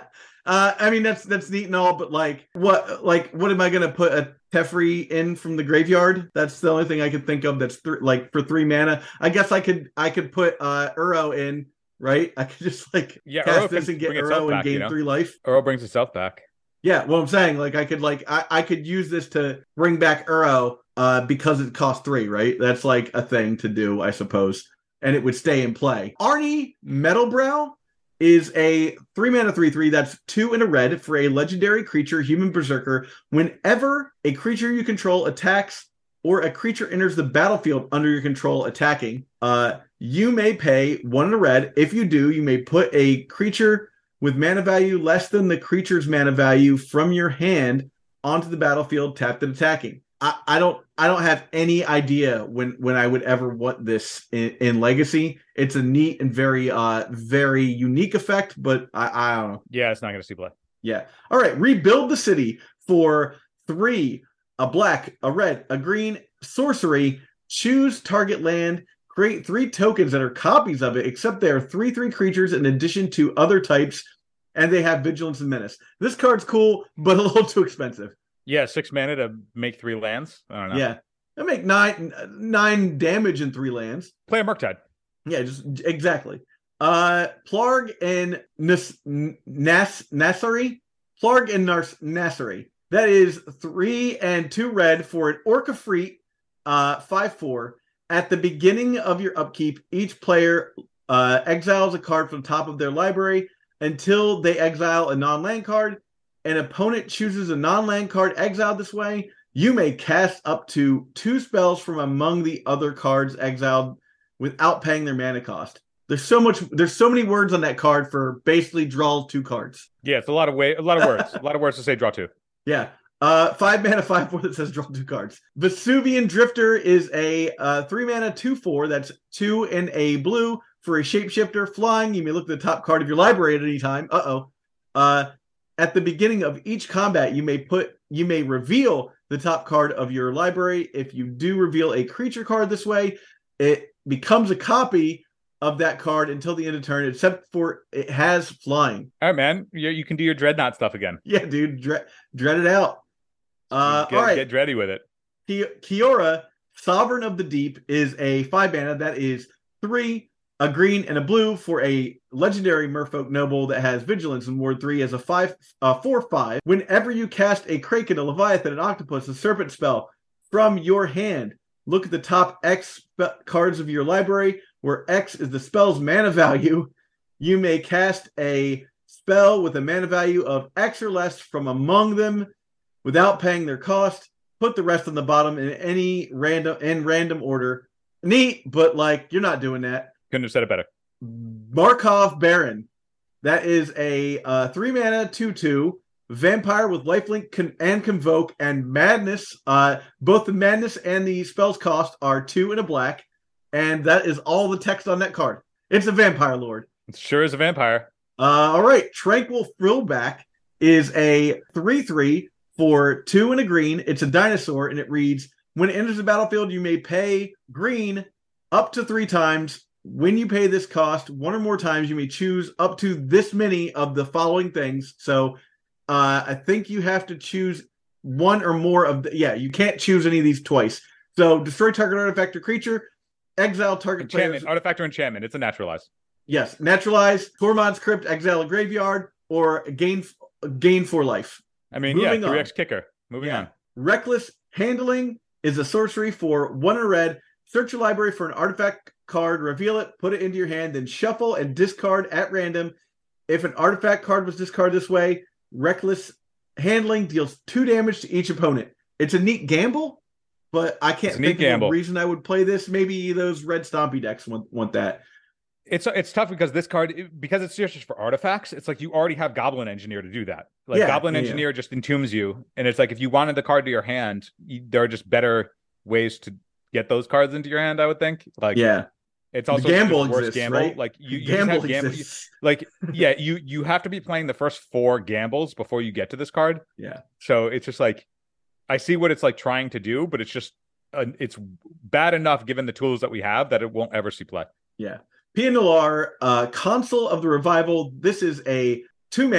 Uh, I mean, that's that's neat and all, but like, what like what am I gonna put a Teferi in from the graveyard? That's the only thing I could think of. That's th- like for three mana. I guess I could I could put uh Uro in, right? I could just like Yeah, cast Uro this can and get bring itself Uro and back, gain you know? three life. Uro brings itself back. Yeah, well, I'm saying like I could like I, I could use this to bring back Uro uh because it costs three, right? That's like a thing to do, I suppose, and it would stay in play. Arnie Metalbrow is a three mana three three that's two and a red for a legendary creature, human berserker. Whenever a creature you control attacks or a creature enters the battlefield under your control attacking, uh, you may pay one and a red. If you do, you may put a creature with mana value less than the creature's mana value from your hand onto the battlefield, tapped and attacking. I, I don't I don't have any idea when when I would ever want this in, in Legacy. It's a neat and very uh very unique effect, but I, I don't know. Yeah, it's not going to see play. Yeah. All right. Rebuild the city for three, a black, a red, a green, sorcery. Choose target land. Create three tokens that are copies of it, except they are three three creatures in addition to other types, and they have vigilance and menace. This card's cool, but a little too expensive. Yeah, six mana to make three lands. I don't know. Yeah. I make nine nine damage in three lands. Play a Murktide. Yeah, just exactly. Uh Plarg and Nas Nas Nasari. Plarg and Nas Nasari. That is three and two red for an Orca Freet, uh, five four. At the beginning of your upkeep, each player uh, exiles a card from the top of their library until they exile a non-land card. An opponent chooses a non-land card exiled this way. You may cast up to two spells from among the other cards exiled without paying their mana cost. There's so much. There's so many words on that card for basically draw two cards. Yeah, it's a lot of way, a lot of words, a lot of words to say draw two. Yeah. Uh, five mana, five four that says draw two cards. Vesuvian Drifter is a uh, three mana, two four. That's two and a blue for a shapeshifter flying. You may look at the top card of your library at any time. Uh-oh. Uh, at the beginning of each combat, you may put, you may reveal the top card of your library. If you do reveal a creature card this way, it becomes a copy of that card until the end of turn, except for it has flying. All right, man. You, you can do your Dreadnought stuff again. Yeah, dude. Dread, dread it out. Uh, get, all right. Get dready with it. Ki- Kiora, Sovereign of the Deep, is a five mana that is three, a green, and a blue for a legendary Merfolk Noble that has Vigilance in Ward three as a five, uh, four five. Whenever you cast a Kraken, a Leviathan, an Octopus, a Serpent spell from your hand, look at the top X spe- cards of your library, where X is the spell's mana value. You may cast a spell with a mana value of X or less from among them without paying their cost. Put the rest on the bottom in any random in random order. Neat, but like you're not doing that. Couldn't have said it better. Markov Baron. That is a uh, three mana two two vampire with lifelink con- and convoke and madness. Uh, both the madness and the spell's cost are two and a black, and that is all the text on that card. It's a vampire lord. It sure is a vampire. Uh, all right, Tranquil Thrillback is a three three. For two and a green. It's a dinosaur, and it reads, when it enters the battlefield, you may pay green up to three times. When you pay this cost one or more times, you may choose up to this many of the following things. So uh, I think you have to choose one or more of the... Yeah, you can't choose any of these twice. So destroy target artifact or creature, exile target Enchantment, players. artifact or enchantment. It's a naturalize. Yes, naturalize, Tormod's Crypt, exile a graveyard, or gain, gain for life. I mean, Moving yeah, three X on. kicker. Moving Yeah. on. Reckless Handling is a sorcery for one and a red. Search your library for an artifact card, reveal it, put it into your hand, then shuffle and discard at random. If an artifact card was discarded this way, Reckless Handling deals two damage to each opponent. It's a neat gamble, but I can't It's a neat think of gamble. a reason I would play this. Maybe those red stompy decks want, want that. It's it's tough because this card, because it's just for artifacts, it's like you already have Goblin Engineer to do that. Like Yeah, Goblin yeah, Engineer just entombs you, and it's like if you wanted the card to your hand, you, there are just better ways to get those cards into your hand. I would think. Like Yeah. it's The also gamble just worse exists, gamble. right? Like you, you Gamble just have gamble. exists. Like yeah, you you have to be playing the first four gambles before you get to this card. Yeah. So it's just like I see what it's like trying to do, but it's just uh, it's bad enough given the tools that we have that it won't ever see play. Yeah. Pia Noir, uh, Consul of the Revival. This is a two mana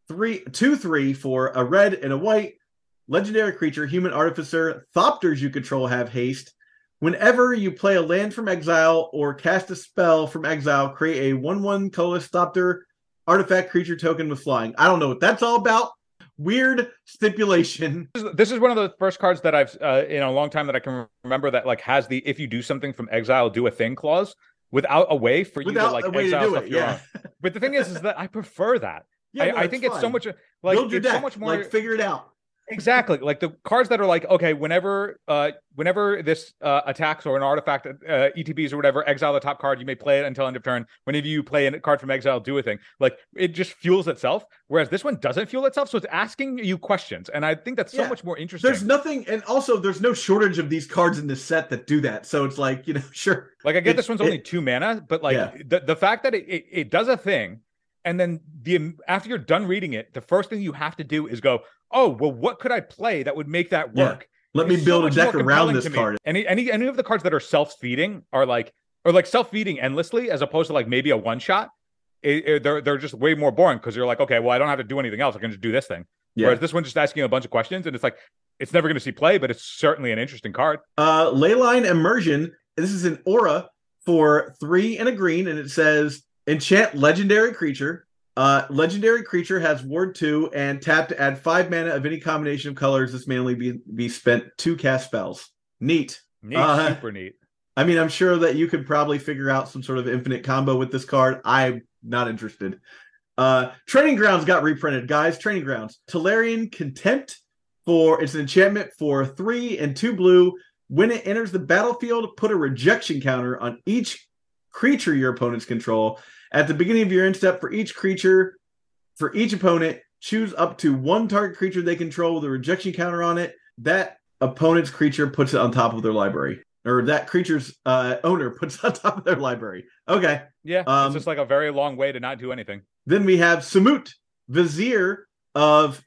three, two, three for a red and a white legendary creature, human artificer. Thopters you control have haste. Whenever you play a land from exile or cast a spell from exile, create a one one colorless Thopter artifact creature token with flying. I don't know what that's all about. Weird stipulation. This is, this is one of the first cards that I've uh, in a long time that I can remember that like has the if you do something from exile, do a thing clause without a way for Without you to like a way exile to do stuff it, your yeah. own. But the thing is, is that I prefer that. Yeah, I, no, I think it's fine. so much like Build your it's deck. so much more Like figure it out. Exactly. Like the cards that are like, okay, whenever uh whenever this uh attacks or an artifact uh E T Bs or whatever, exile the top card, you may play it until end of turn. Whenever you play a card from exile, do a thing. Like it just fuels itself. Whereas this one doesn't fuel itself, so it's asking you questions. And I think that's so Yeah. much more interesting. There's nothing, and also there's no shortage of these cards in this set that do that. So it's like, you know, sure. Like I get It- this one's it- only two mana, but like Yeah. the, the fact that it, it it does a thing, and then the after you're done reading it, the first thing you have to do is go, oh, well, what could I play that would make that Yeah. work? Let me It's so build a much deck more around compelling this to me. card. Any any any of the cards that are self-feeding are like or like self-feeding endlessly as opposed to like maybe a one-shot. It, it- they're they're just way more boring because you're like, okay, well, I don't have to do anything else. I can just do this thing. Yeah. Whereas this one's just asking a bunch of questions, and it's like it's never going to see play, but it's certainly an interesting card. Uh, Leyline Immersion. This is an aura for three and a green, and it says enchant legendary creature. Uh, legendary creature has ward two and tap to add five mana of any combination of colors. This may only be, be spent to cast spells. Neat. Neat, Uh, super neat. I mean, I'm sure that you could probably figure out some sort of infinite combo with this card. I'm not interested. Uh, Training Grounds got reprinted, guys. Training Grounds. Tolarian Contempt for it's an enchantment for three and two blue. When it enters the battlefield, put a rejection counter on each creature your opponents control. At the beginning of your end step, for each creature, for each opponent, choose up to one target creature they control with a rejection counter on it. That opponent's creature puts it on top of their library. Or that creature's uh, owner puts it on top of their library. Okay. Yeah, um, it's just like a very long way to not do anything. Then we have Samut, Vizier of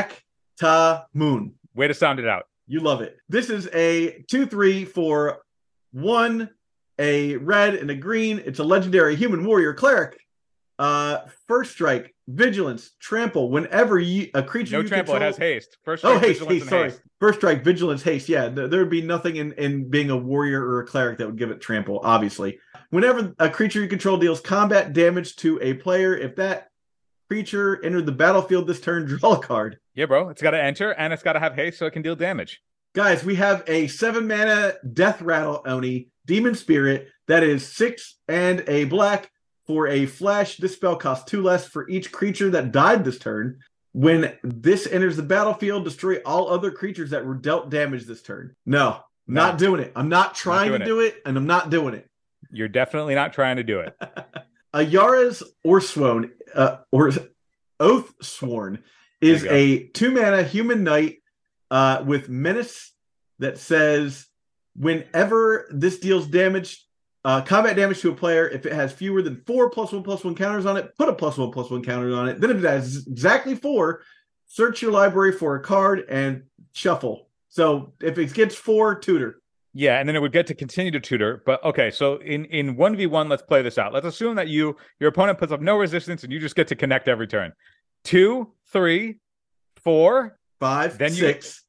Nak-Ta Moon. Way to sound it out. You love it. This is a two three for one, a red and a green. It's a legendary human warrior cleric. Uh, first strike, vigilance, trample. Whenever you, a creature No you trample, control... it has haste. First Oh, strike, haste, vigilance, haste, and sorry. haste. First strike, vigilance, haste. Yeah, th- there would be nothing in, in being a warrior or a cleric that would give it trample, obviously. Whenever a creature you control deals combat damage to a player, if that creature entered the battlefield this turn, draw a card. Yeah, bro. It's got to enter, and it's got to have haste so it can deal damage. Guys, we have a seven mana Death Rattle Oni, Demon Spirit, that is six and a black for a flash. This spell costs two less for each creature that died this turn. When this enters the battlefield, destroy all other creatures that were dealt damage this turn. No, No. not doing it. I'm not trying doing to it. do it, and I'm not doing it. You're definitely not trying to do it. Ayara's Oathsworn, uh, or Oath Sworn is There you a two mana human knight uh, with menace that says whenever this deals damage, uh, combat damage to a player, if it has fewer than four plus one plus one counters on it, put a plus one plus one counter on it. Then if it has exactly four, search your library for a card and shuffle. So if it gets four, tutor. Yeah, and then it would get to continue to tutor. But okay, so in in one v one, let's play this out. Let's assume that you your opponent puts up no resistance and you just get to connect every turn. Two, three, four. Five, Then you- six.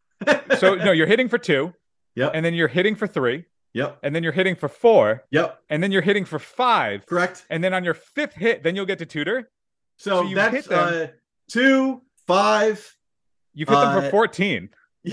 So no, you're hitting for two, Yep. and then you're hitting for three, Yep. and then you're hitting for four, Yep. and then you're hitting for five, Correct. and then on your fifth hit, then you'll get to tutor. So, So you that's hit them. uh, two, five. You've hit them Uh, for fourteen.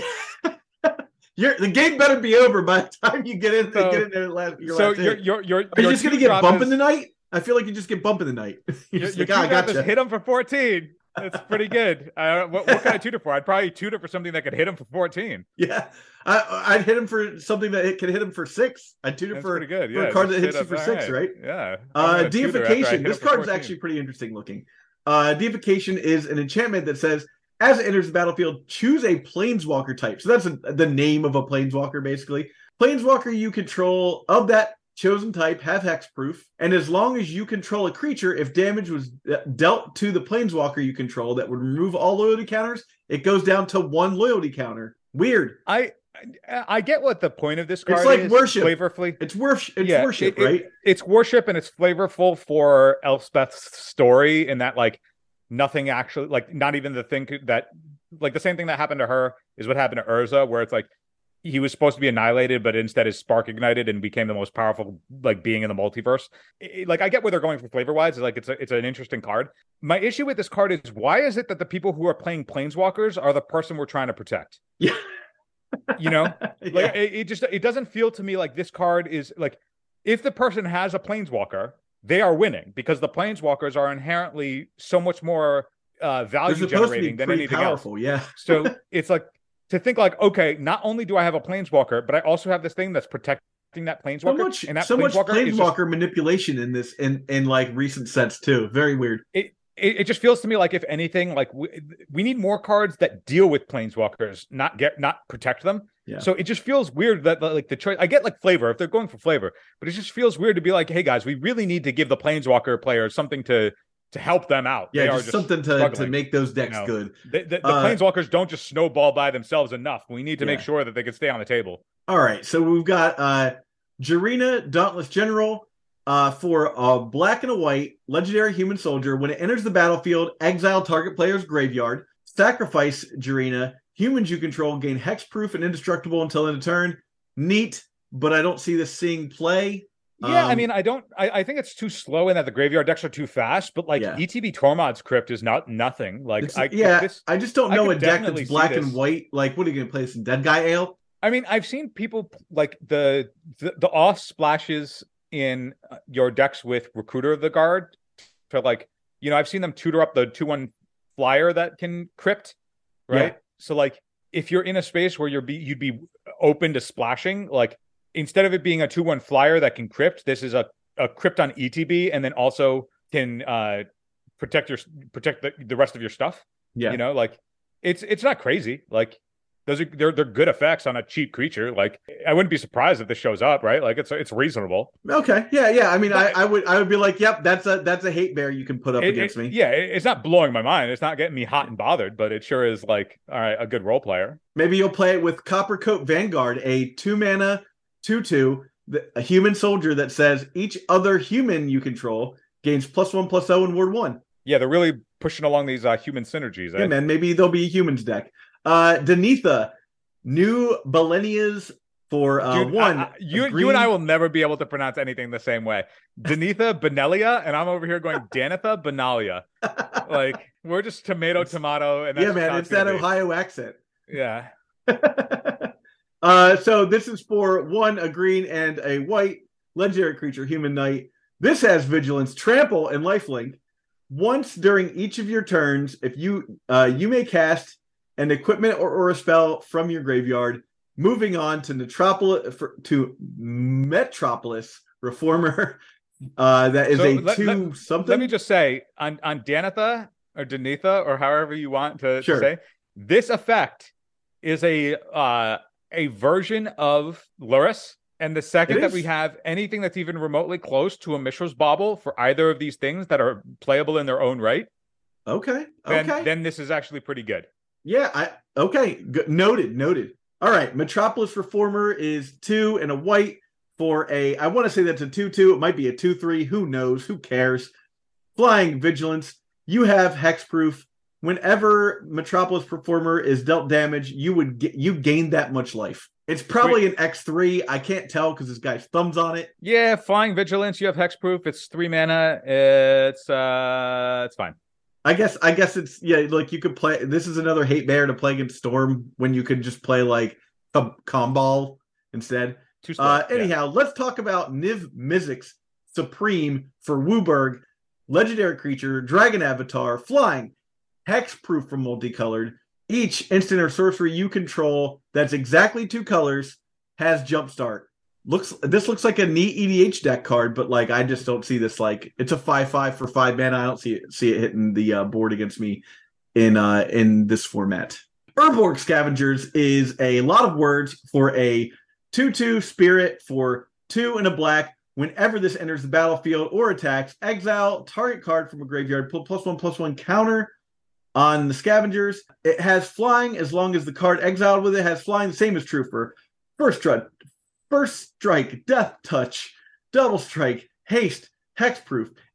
You're, the game better be over by the time you get in, So- get in there. Last, your So last you're hit. you're you're Are you your just gonna two get drop bump is- in the night? I feel like you just get bump in the night. You're Your, just your like, ah, I two drop is gotcha. hit them for fourteen. That's pretty good. Uh, what, what can I tutor for? I'd probably tutor for something that could hit him for fourteen. Yeah, I, I'd hit him for something that it could hit him for six. I'd tutor That's for, pretty good. for Yeah, a card just that hits hit you for up- six, all right? Yeah. I'm Uh, gonna tutor after I hit Deification. him This for card is fourteen. actually pretty interesting looking. Uh, Deification is an enchantment that says, as it enters the battlefield, choose a planeswalker type. So that's a, the name of a planeswalker, basically. Planeswalker you control of that chosen type have hexproof, and as long as you control a creature, if damage was dealt to the planeswalker you control that would remove all loyalty counters, it goes down to one loyalty counter. Weird. I I get what the point of this card It's like is. worship. Flavorfully. It's worship. It's Yeah, worship, it- it- right? It's worship and it's flavorful for Elspeth's story in that like nothing actually, like not even the thing that, like the same thing that happened to her is what happened to Urza, where it's like he was supposed to be annihilated, but instead his spark ignited and became the most powerful like being in the multiverse. It, like I get where they're going for flavor wise. Like it's a, it's an interesting card. My issue with this card is why is it that the people who are playing Planeswalkers are the person we're trying to protect? Yeah. You know, Yeah. like it, it just it doesn't feel to me like this card is like if the person has a Planeswalker, they are winning because the Planeswalkers are inherently so much more uh, value generating than anything powerful, else. Yeah. So it's like to think like, okay, not only do I have a Planeswalker, but I also have this thing that's protecting that Planeswalker. So much, and that so much Planeswalker, Planeswalker just, manipulation in this in in like recent sets too. Very weird. It, it it just feels to me like if anything, like we, we need more cards that deal with Planeswalkers, not get not protect them. Yeah. So it just feels weird that like the choice. I get like flavor if they're going for flavor, but it just feels weird to be like, hey guys, we really need to give the Planeswalker players something to to help them out. Yeah, they just, are just something to, to make those decks you know, good. The, the, the uh, Planeswalkers don't just snowball by themselves enough. We need to yeah. make sure that they can stay on the table. All right, so we've got uh Jirina, Dauntless General, uh, for a black and a white legendary human soldier. When it enters the battlefield, exile target player's graveyard, sacrifice Jirina. Humans you control gain hexproof and indestructible until end of turn. Neat, but I don't see this seeing play. Yeah, um, I mean, I don't. I, I think it's too slow in that the graveyard decks are too fast. But like yeah. E T B Tormod's Crypt is not nothing. Like, I, yeah, this, I just don't know I a deck definitely that's black see and this. white. Like, what are you going to play? Some Dead Guy Ale? I mean, I've seen people like the the, the off splashes in your decks with Recruiter of the Guard. For like, you know, I've seen them tutor up the two one flyer that can crypt, right? Yeah. So like, if you're in a space where you're be you'd be open to splashing, like instead of it being a two one flyer that can crypt, this is a a crypt on E T B and then also can uh protect your protect the, the rest of your stuff. Yeah, you know, like it's it's not crazy. Like those are they're they're good effects on a cheap creature. Like I wouldn't be surprised if this shows up, right? Like it's it's reasonable. Okay, yeah, yeah. I mean, I, I would I would be like, yep, that's a that's a hate bear you can put up It, against it, me. Yeah, it, it's not blowing my mind. It's not getting me hot and bothered, but it sure is like, all right, a good role player. Maybe you'll play it with Coppercoat Vanguard, a two mana two two, a human soldier that says each other human you control gains plus one plus zero in ward one. Yeah, they're really pushing along these uh, human synergies. Eh? Yeah, man. Maybe there'll be a humans deck. Uh, Denitha, new Belenias for uh, Dude, one. I, I, you, green... you and I will never be able to pronounce anything the same way. Denitha Benelia, and I'm over here going Danitha Benalia. Like we're just tomato tomato. And that's yeah, man, it's that be. Ohio accent. Yeah. uh, so this is for one, a green and a white legendary creature, human knight. This has vigilance, trample, and lifelink. Once during each of your turns, if you uh, you may cast an equipment or, or a spell from your graveyard. Moving on to Metropolis for, to Metropolis Reformer. Uh, that is So a let- two let- something. Let me just say on on Danitha or Denitha or however you want to, Sure. to say, this effect is a uh, a version of Luris. And the second It that is. we have anything that's even remotely close to a Mishra's Bauble for either of these things that are playable in their own right, Okay. then, Okay. then this is actually pretty good. Yeah. I okay. G- noted. Noted. All right. Metropolis Reformer is two and a white for a. I want to say that's a two two. It might be a two three. Who knows? Who cares? Flying Vigilance. You have hexproof. Whenever Metropolis Reformer is dealt damage, you would get you gain that much life. It's probably an X three. I can't tell because this guy's thumbs on it. Yeah, Flying Vigilance, you have Hexproof, it's three mana, it's uh it's fine. I guess I guess it's yeah, like you could play this is another hate bear to play against Storm when you could just play like a Comball instead. Two Uh yeah. anyhow, let's talk about Niv Mizzix Supreme for Wooburg, legendary creature, dragon avatar, flying, hexproof from multicolored. Each instant or sorcery you control that's exactly two colors has jumpstart. Looks this looks like a neat E D H deck card, but like I just don't see this like it's a five five for five mana. I don't see it see it hitting the uh, board against me in uh in this format. Urborg Scavengers is a lot of words for a two two spirit for two and a black. Whenever this enters the battlefield or attacks, exile target card from a graveyard, put plus one plus one counter on the Scavengers. It has flying as long as the card exiled with it has flying. The same is true for first strike, first strike, death touch, double strike, haste, hexproof.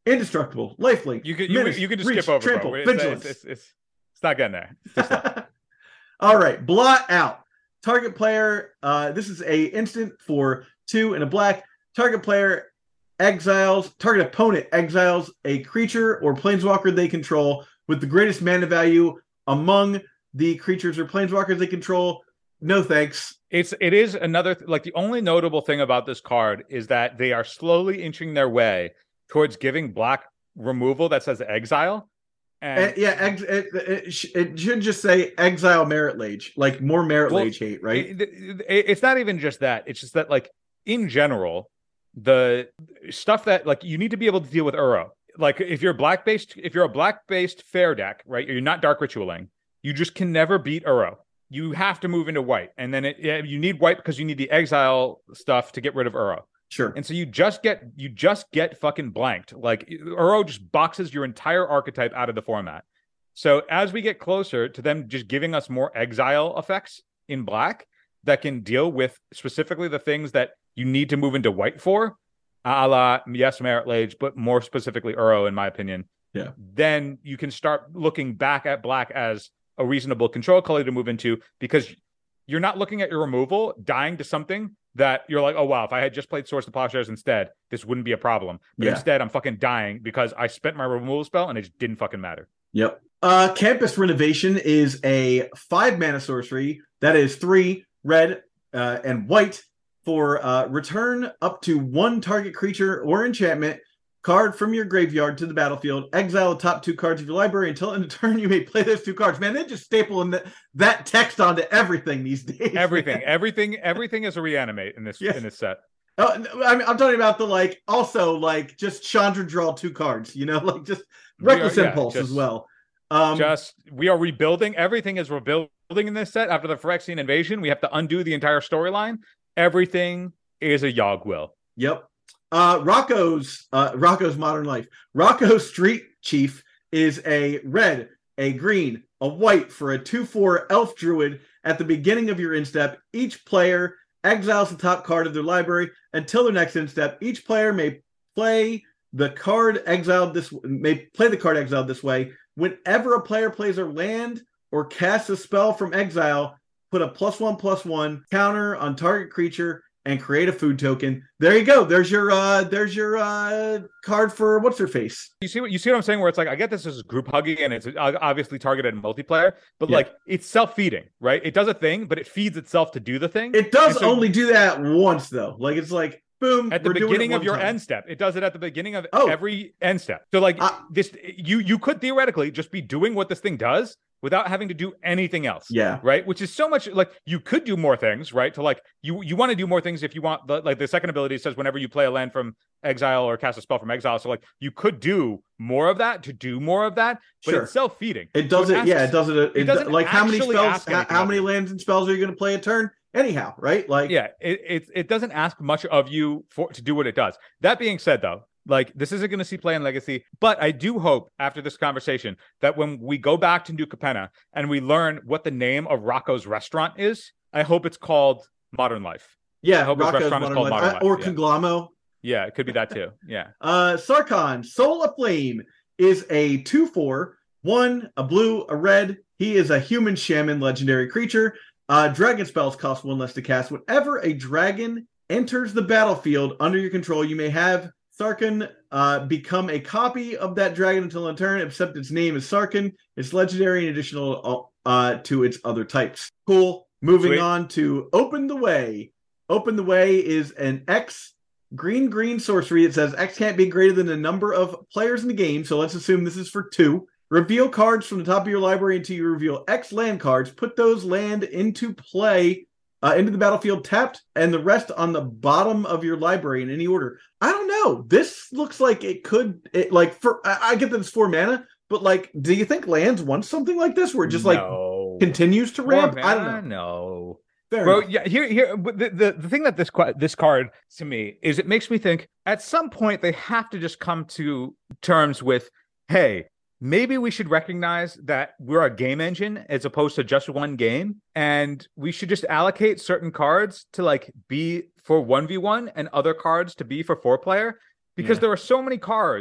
indestructible, lifelink. You could you, menace, you could just reach, skip over, trample, bro. It's, vigilance. It's, it's, it's, it's not getting there. It's too slow. All right, blot out. Target player. Uh, this is a instant for two and a black. Target player exiles. Target opponent exiles a creature or planeswalker they control with the greatest mana value among the creatures or planeswalkers they control. No thanks. It's it is another th- like the only notable thing about this card is that they are slowly inching their way towards giving black removal that says exile. And Uh, yeah, ex- it, it, sh- it should just say exile Merit Lage, like more Merit Well, Lage hate, right? it- it- it's not even just that. It's just that like in general, the stuff that like you need to be able to deal with Uro. Like if you're black based, if you're a black based fair deck, right? You're not dark ritualing. You just can never beat Uro. You have to move into white, and then it, yeah, you need white because you need the exile stuff to get rid of Uro. Sure. And so you just get you just get fucking blanked. Like Uro just boxes your entire archetype out of the format. So as we get closer to them just giving us more exile effects in black that can deal with specifically the things that you need to move into white for, a la yes, Merit Lage, but more specifically Uro, in my opinion. Yeah. Then you can start looking back at black as a reasonable control color to move into, because you're not looking at your removal dying to something that you're like, oh wow, if I had just played Source of Plowshares instead, this wouldn't be a problem. But Yeah. instead, I'm fucking dying because I spent my removal spell and it just didn't fucking matter. Yep. Uh, Campus Renovation is a five mana sorcery that is three red uh, and white for uh, return up to one target creature or enchantment card from your graveyard to the battlefield. Exile the top two cards of your library until end of turn. You may play those two cards. Man, they just stapling that, that text onto everything these days. Everything, everything, everything is a reanimate in this Yes. in this set. Oh, no, I mean, I'm talking about the like, also like just Chandra draw two cards. You know, like just reckless We are- yeah, impulse just- as well. Um, Just we are rebuilding. Everything is rebuilding in this set after the Phyrexian invasion. We have to undo the entire storyline. Everything is a Yogg will. Yep. Uh, Rocco's uh, Rocco's Modern Life. Rocco Street Chief is a red, a green, a white for a two four elf druid. At the beginning of your instep, each player exiles the top card of their library until their next instep. Each player may play the card exiled this may play the card exiled this way. Whenever a player plays a land or casts a spell from exile, put a plus one plus one counter on target creature and create a food token. There you go. There's your uh there's your uh card for what's her face. You see what you see what I'm saying? Where it's like, I get this is group hugging and it's obviously targeted in multiplayer, but Yeah. like it's self-feeding, right? It does a thing, but it feeds itself to do the thing. It does And so- only do that once though. Like it's like boom at the we're doing it beginning of one your time. end step. It does it at the beginning of Oh. every end step. So like Uh, this, you you could theoretically just be doing what this thing does without having to do anything else. Yeah. Right. Which is so much like you could do more things, right? To like you you want to do more things if you want. The, like the second ability says whenever you play a land from exile or cast a spell from exile. So like you could do more of that to do more of that, but Sure. it's self-feeding. It does So it, yeah, asks- it does it, it, it doesn't like how many actually spells ask how, anything how of many you. lands and spells are you gonna play a turn? Anyhow, right? Like Yeah, it, it it doesn't ask much of you for to do what it does. That being said, though, like this isn't going to see play in Legacy, but I do hope after this conversation that when we go back to New Capenna and we learn what the name of Rocco's restaurant is, I hope it's called Modern Life. yeah, I hope his Rocco's restaurant is Modern called Life. Modern Uh, Life, or yeah. Conglamo. Yeah, it could be that too. Yeah. Uh, Sarkhan, Soul Aflame is a two four, one, a blue, a red. He is a human shaman legendary creature. Uh, dragon spells cost one less to cast. Whenever a dragon enters the battlefield under your control, you may have Sarkhan uh, become a copy of that dragon until in turn, except its name is Sarkhan. It's legendary and additional uh, to its other types. Cool. Moving Sweet. on to Open the Way. Open the Way is an X green green sorcery. It says X can't be greater than the number of players in the game, so let's assume this is for two. Reveal cards from the top of your library until you reveal X land cards. Put those land into play, uh, into the battlefield tapped, and the rest on the bottom of your library in any order. I don't know. This looks like it could, it, like, for I, I get that it's four mana, but like, do you think lands want something like this where it just like No. continues to ramp? Poor I don't know. man, No. Fair Bro, enough. yeah, here, here. but The, the the thing that this qua- this card to me is it makes me think at some point they have to just come to terms with, hey, maybe we should recognize that we're a game engine as opposed to just one game, and we should just allocate certain cards to like be for one v one and other cards to be for four player, because Yeah. there are so many cards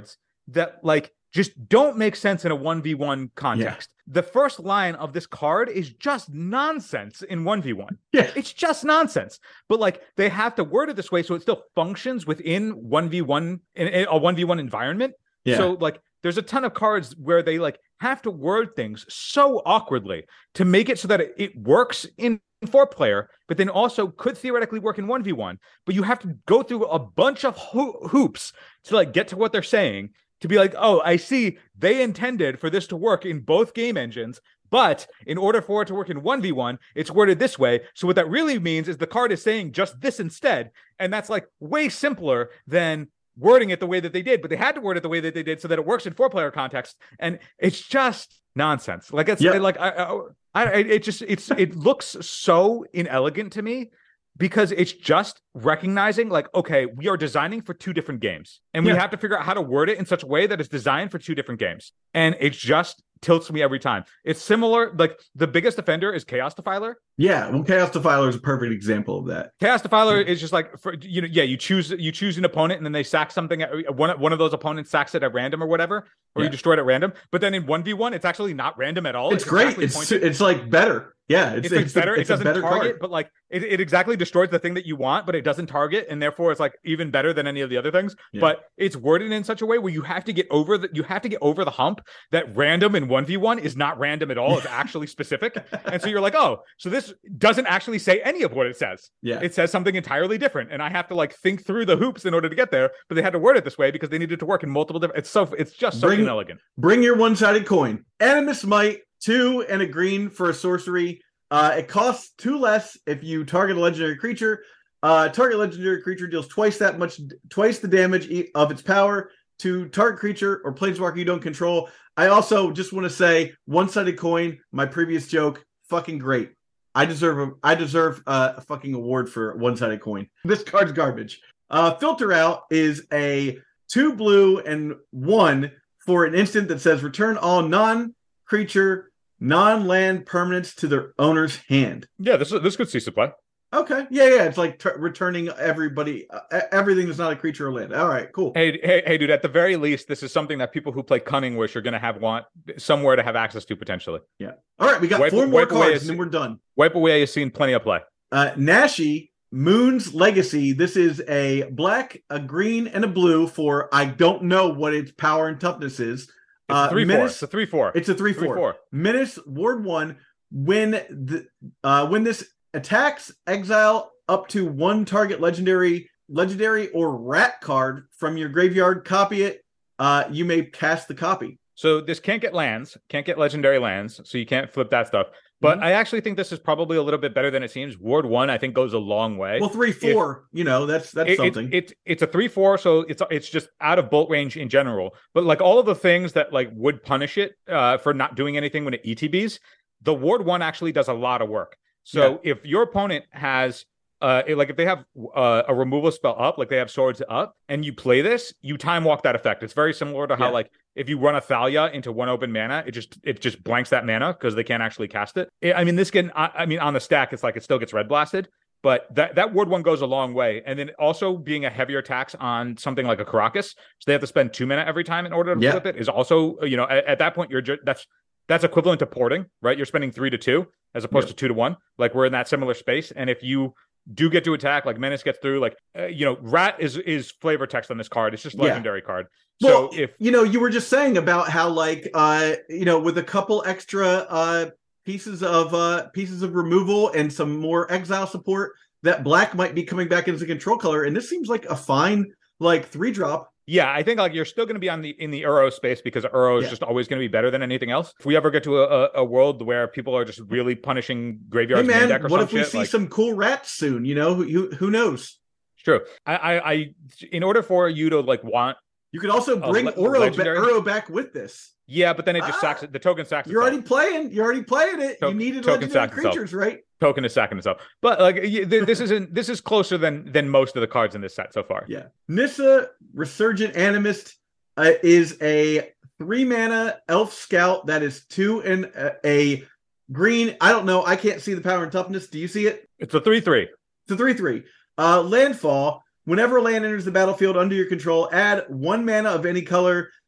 that like just don't make sense in a one v one context. Yeah. The first line of this card is just nonsense in one v one. Yeah. It's just nonsense. But like they have to word it this way so it still functions within one v one in, in a one v one environment. Yeah. So like there's a ton of cards where they like have to word things so awkwardly to make it so that it, it works in four player, but then also could theoretically work in one v one. But you have to go through a bunch of ho- hoops to like get to what they're saying. To be like, oh, I see they intended for this to work in both game engines, but in order for it to work in one v one, it's worded this way. So what that really means is the card is saying just this instead. And that's like way simpler than wording it the way that they did, but they had to word it the way that they did so that it works in four player context. And it's just nonsense. Like it's yep. like, I, I, I, it just, it's, it looks so inelegant to me. Because it's just recognizing like, okay, we are designing for two different games and yeah. we have to figure out how to word it in such a way that it's designed for two different games. And it just tilts me every time. It's similar. Like the biggest offender is Chaos Defiler. Yeah. Well, Chaos Defiler is a perfect example of that. Chaos Defiler yeah. is just like, for, you know, yeah, you choose, you choose an opponent and then they sack something. At, one, one of those opponents sacks it at random or whatever, or yeah. you destroy it at random. But then in one v one, it's actually not random at all. It's, it's great. It's, it's like better. Yeah, it's, it's, like it's better. A, it's it doesn't better target, card. But like it, it exactly destroys the thing that you want, but it doesn't target, and therefore it's like even better than any of the other things. Yeah. But it's worded in such a way where you have to get over the you have to get over the hump that random in one v one is not random at all. It's actually specific, and so you're like, oh, so this doesn't actually say any of what it says. Yeah, it says something entirely different, and I have to like think through the hoops in order to get there. But they had to word it this way because they needed to work in multiple different. It's so it's just so bring, inelegant. Bring your one-sided coin. Animus Might, two and a green for a sorcery. Uh, it costs two less if you target a legendary creature. Uh, target legendary creature deals twice that much, twice the damage of its power to target creature or planeswalker you don't control. I also just want to say, one-sided coin. My previous joke, fucking great. I deserve a, I deserve a, a fucking award for one-sided coin. This card's garbage. Uh, Filter Out is a two blue and one for an instant that says return all non-creature. Non-land permanents to their owner's hand. Yeah, this this could see some play. Okay, yeah, yeah, it's like t- returning everybody, uh, everything that's not a creature or land. All right, cool. Hey, hey, hey, dude. At the very least, this is something that people who play Cunning Wish are going to have want somewhere to have access to potentially. Yeah. All right, we got wipe, four more cards, and then we're done. Wipe Away has seen plenty of play. Uh, Nashi Moon's Legacy. This is a black, a green, and a blue for I don't know what its power and toughness is. It's a three uh, four. It's a three four. It's a three four. Three, four. Menace Ward one. When the uh, when this attacks, exile up to one target legendary, legendary or rat card from your graveyard. Copy it. Uh, you may cast the copy. So this can't get lands, can't get legendary lands, so you can't flip that stuff. But mm-hmm. I actually think this is probably a little bit better than it seems. Ward one, I think, goes a long way. Well, three four, if, you know, that's that's it, something. It, it, it's a three four, so it's it's just out of bolt range in general. But like all of the things that like would punish it uh, for not doing anything when it E T Bs, the Ward one actually does a lot of work. So yeah. if your opponent has uh, like if they have uh, a removal spell up, like they have swords up, and you play this, you time walk that effect. It's very similar to how yeah. like if you run a Thalia into one open mana, it just it just blanks that mana because they can't actually cast it. it. I mean, this can I, I mean on the stack, it's like it still gets red blasted, but that that word one goes a long way. And then also being a heavier tax on something like a Karakas, so they have to spend two mana every time in order to yeah. flip it. Is also you know at, at that point you're just that's that's equivalent to porting, right? You're spending three to two as opposed yeah. to two to one. Like we're in that similar space, and if you do get to attack, like Menace gets through, like uh, you know, Rat is is flavor text on this card. It's just legendary yeah. card. So well, if you know, you were just saying about how like uh you know, with a couple extra uh pieces of uh pieces of removal and some more exile support, that black might be coming back as a control color, and this seems like a fine like three drop. Yeah, I think like you're still going to be on the in the Uro space because Uro is yeah. just always going to be better than anything else. If we ever get to a, a world where people are just really punishing graveyards, hey man, deck or what some if we shit, see like, some cool rats soon? You know, who who knows? It's true. I, I, I, in order for you to like want, you could also bring le- Uro, ba- Uro back with this. Yeah, but then it just ah, sacks it. The token sacks. You're itself. already playing. You're already playing it. To- you needed legendary creatures, itself. Right? Token is sacking itself. But like this isn't. This is closer than than most of the cards in this set so far. Yeah, Nissa Resurgent Animist uh, is a three mana elf scout that is two and a, a green. I don't know. I can't see the power and toughness. Do you see it? It's a three three. It's a three three. Uh, landfall. Whenever a land enters the battlefield under your control, add one mana of any color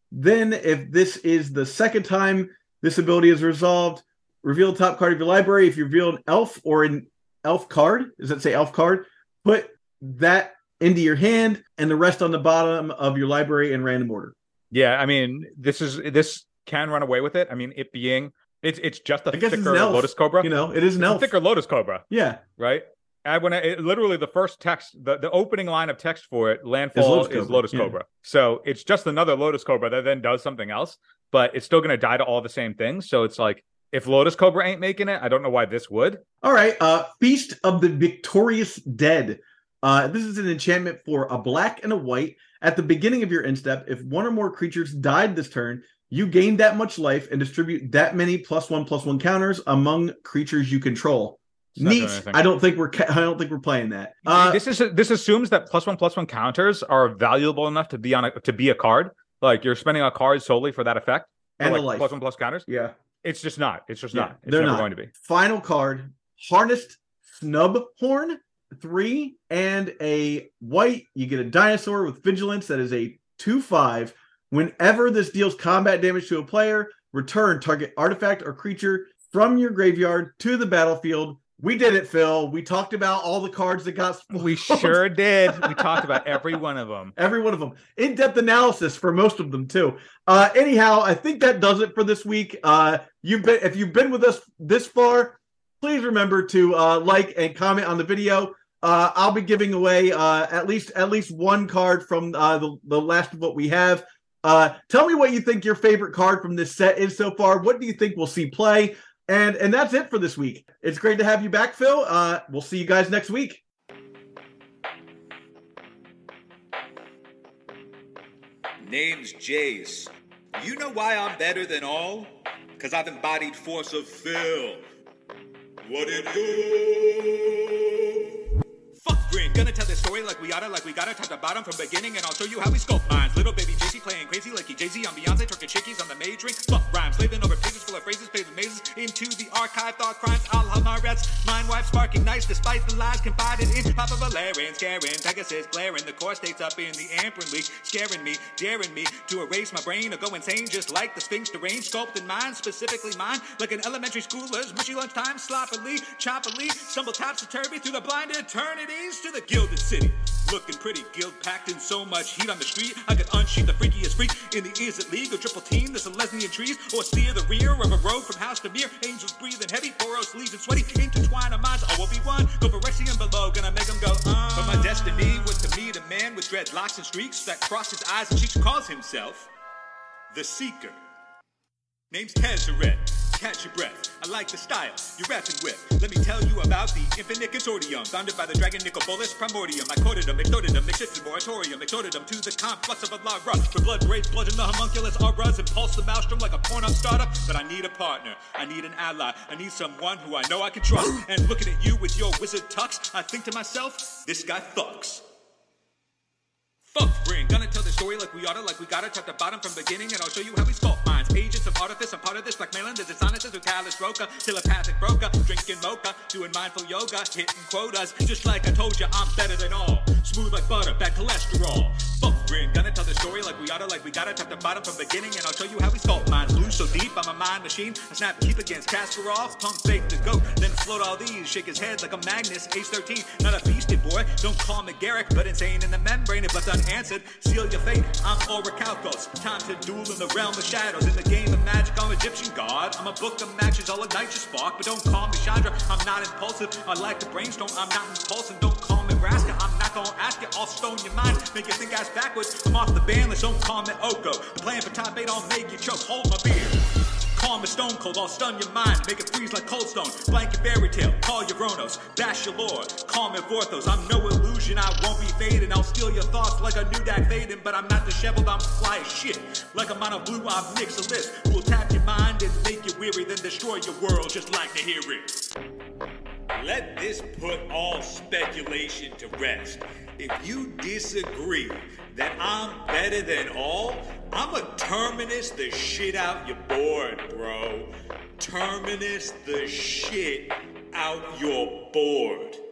Then, if this is the second time this ability is resolved, reveal the top card of your library. If you reveal an elf or an elf card, does that say elf card? Put that into your hand and the rest on the bottom of your library in random order. Yeah, I mean, this is this can run away with it. I mean, it being it's it's just a thicker Lotus Cobra. You know, it is an it's elf. A thicker Lotus Cobra. Yeah, right. And when I, it, literally the first text, the, the opening line of text for it, landfall is Lotus Cobra. Is Lotus Cobra. Yeah. So it's just another Lotus Cobra that then does something else, but it's still going to die to all the same things. So it's like, if Lotus Cobra ain't making it, I don't know why this would. All right. Uh, Feast of the Victorious Dead. Uh, this is an enchantment for a black and a white. At the beginning of your end step, if one or more creatures died this turn, you gain that much life and distribute that many plus one plus one counters among creatures you control. Neat. I don't think we're. I don't think we're playing that. Uh, this is this assumes that plus one plus one counters are valuable enough to be on a, to be a card. Like you're spending a card solely for that effect. And like the life. Plus one plus counters. Yeah. It's just not. It's just yeah, not. It's they're never not going to be. Final card: Harnessed Snubhorn, three and a white. You get a dinosaur with vigilance that is a two five. Whenever this deals combat damage to a player, return target artifact or creature from your graveyard to the battlefield. We did it, Phil. We talked about all the cards that got spoiled. We sure did. We talked about every one of them. Every one of them. In-depth analysis for most of them, too. Uh, anyhow, I think that does it for this week. Uh, you've been, if you've been with us this far, please remember to uh, like and comment on the video. Uh, I'll be giving away uh, at least at least one card from uh, the, the last of what we have. Uh, tell me what you think your favorite card from this set is so far. What do you think we'll see play? And and that's it for this week. It's great to have you back, Phil. Uh, we'll see you guys next week. Name's Jace. You know why I'm better than all? Because I've embodied force of Phil. What it do? Fuck Grin, gonna tell this story like we oughta, like we gotta top to bottom from beginning, and I'll show you how we sculpt minds. Little baby J C playing crazy like he Jay-Z on Beyonce, twerking chickies on the May drink. Fuck rhymes, slaving over pages full of phrases, pages mazes into the archive, thought crimes, I'll have my rats. Mind wipe sparking nice despite the lies confided in. Papa Valerian, scaring, Pegasus glaring, the core states up in the Amperin League, scaring me, daring me to erase my brain or go insane, just like the Sphinx deranged, sculpting mine, specifically mine, like an elementary schooler's mushy lunchtime, sloppily, choppily, stumble topsy-turvy through the blind eternities to the gilded city. Looking pretty guild-packed in so much heat on the street, I could unsheath the freakiest freak in the Is It League or triple team the Selesnian trees, or steer the rear of a road from house to mirror. Angels breathing heavy, Boros leaves and sweaty, intertwine our minds, all will be one. Go for Rexian below, gonna make them go, uh. But my destiny was to meet a man with dreadlocks and streaks that cross his eyes and cheeks, calls himself the Seeker. Name's Tezzeret. Catch your breath. I like the style you're rapping with. Let me tell you about the Infinite Consortium, founded by the Dragon Nicobolus Primordium. I quoted them, extorted them, shifted moratorium, extorted them to the complex of a Lara. For blood rage, blood in the homunculus auras, impulse the maelstrom like a porn-up startup. But I need a partner, I need an ally, I need someone who I know I can trust. And looking at you with your wizard tux, I think to myself, this guy fucks. Fuck Brain, gonna tell the story like we oughta, like we gotta top to bottom from beginning, and I'll show you how we sculpt minds. Agents of artifice, I'm part of this, blackmailing the dishonesters with callous roca, telepathic broker, drinking mocha, doing mindful yoga, hitting quotas, just like I told you, I'm better than all. Smooth like butter, bad cholesterol. Fuck Brain, gonna tell the story like we oughta, like we gotta top to bottom from beginning, and I'll show you how we sculpt minds. Blue so deep, I'm a mind machine, I snap keep against Kasparov, pump fake the goat, then float all these, shake his head like a Magnus, Ace thirteen, not a beastie boy, don't call me Garrick, but insane in the membrane, if left unanswered, seal your fate, I'm Orichalcos. Time to duel in the realm of shadows. In the game of magic, I'm Egyptian god. I'm a book of matches, I'll ignite your spark. But don't call me Chandra, I'm not impulsive. I like to brainstorm, I'm not impulsive. Don't call me Raska, I'm not gonna ask you. I'll stone your mind, make you think ass backwards. I'm off the ban list, don't call me Oko. I'm playing for top eight, I'll make you choke. Hold my beer. Call me Stone Cold, I'll stun your mind, make it freeze like Cold Stone. Blank your fairy tale, call your Ronos, bash your lord, call me Vorthos. I'm no illusion, I won't be fading. I'll steal your thoughts like a new Dak fading, but I'm not disheveled, I'm fly as shit. Like a mono blue, I'll mix a list. Who will tap your mind and make you weary, then destroy your world, just like to hear it. Let this put all speculation to rest. If you disagree that I'm better than all, I'ma terminus the shit out your board, bro. Terminus the shit out your board.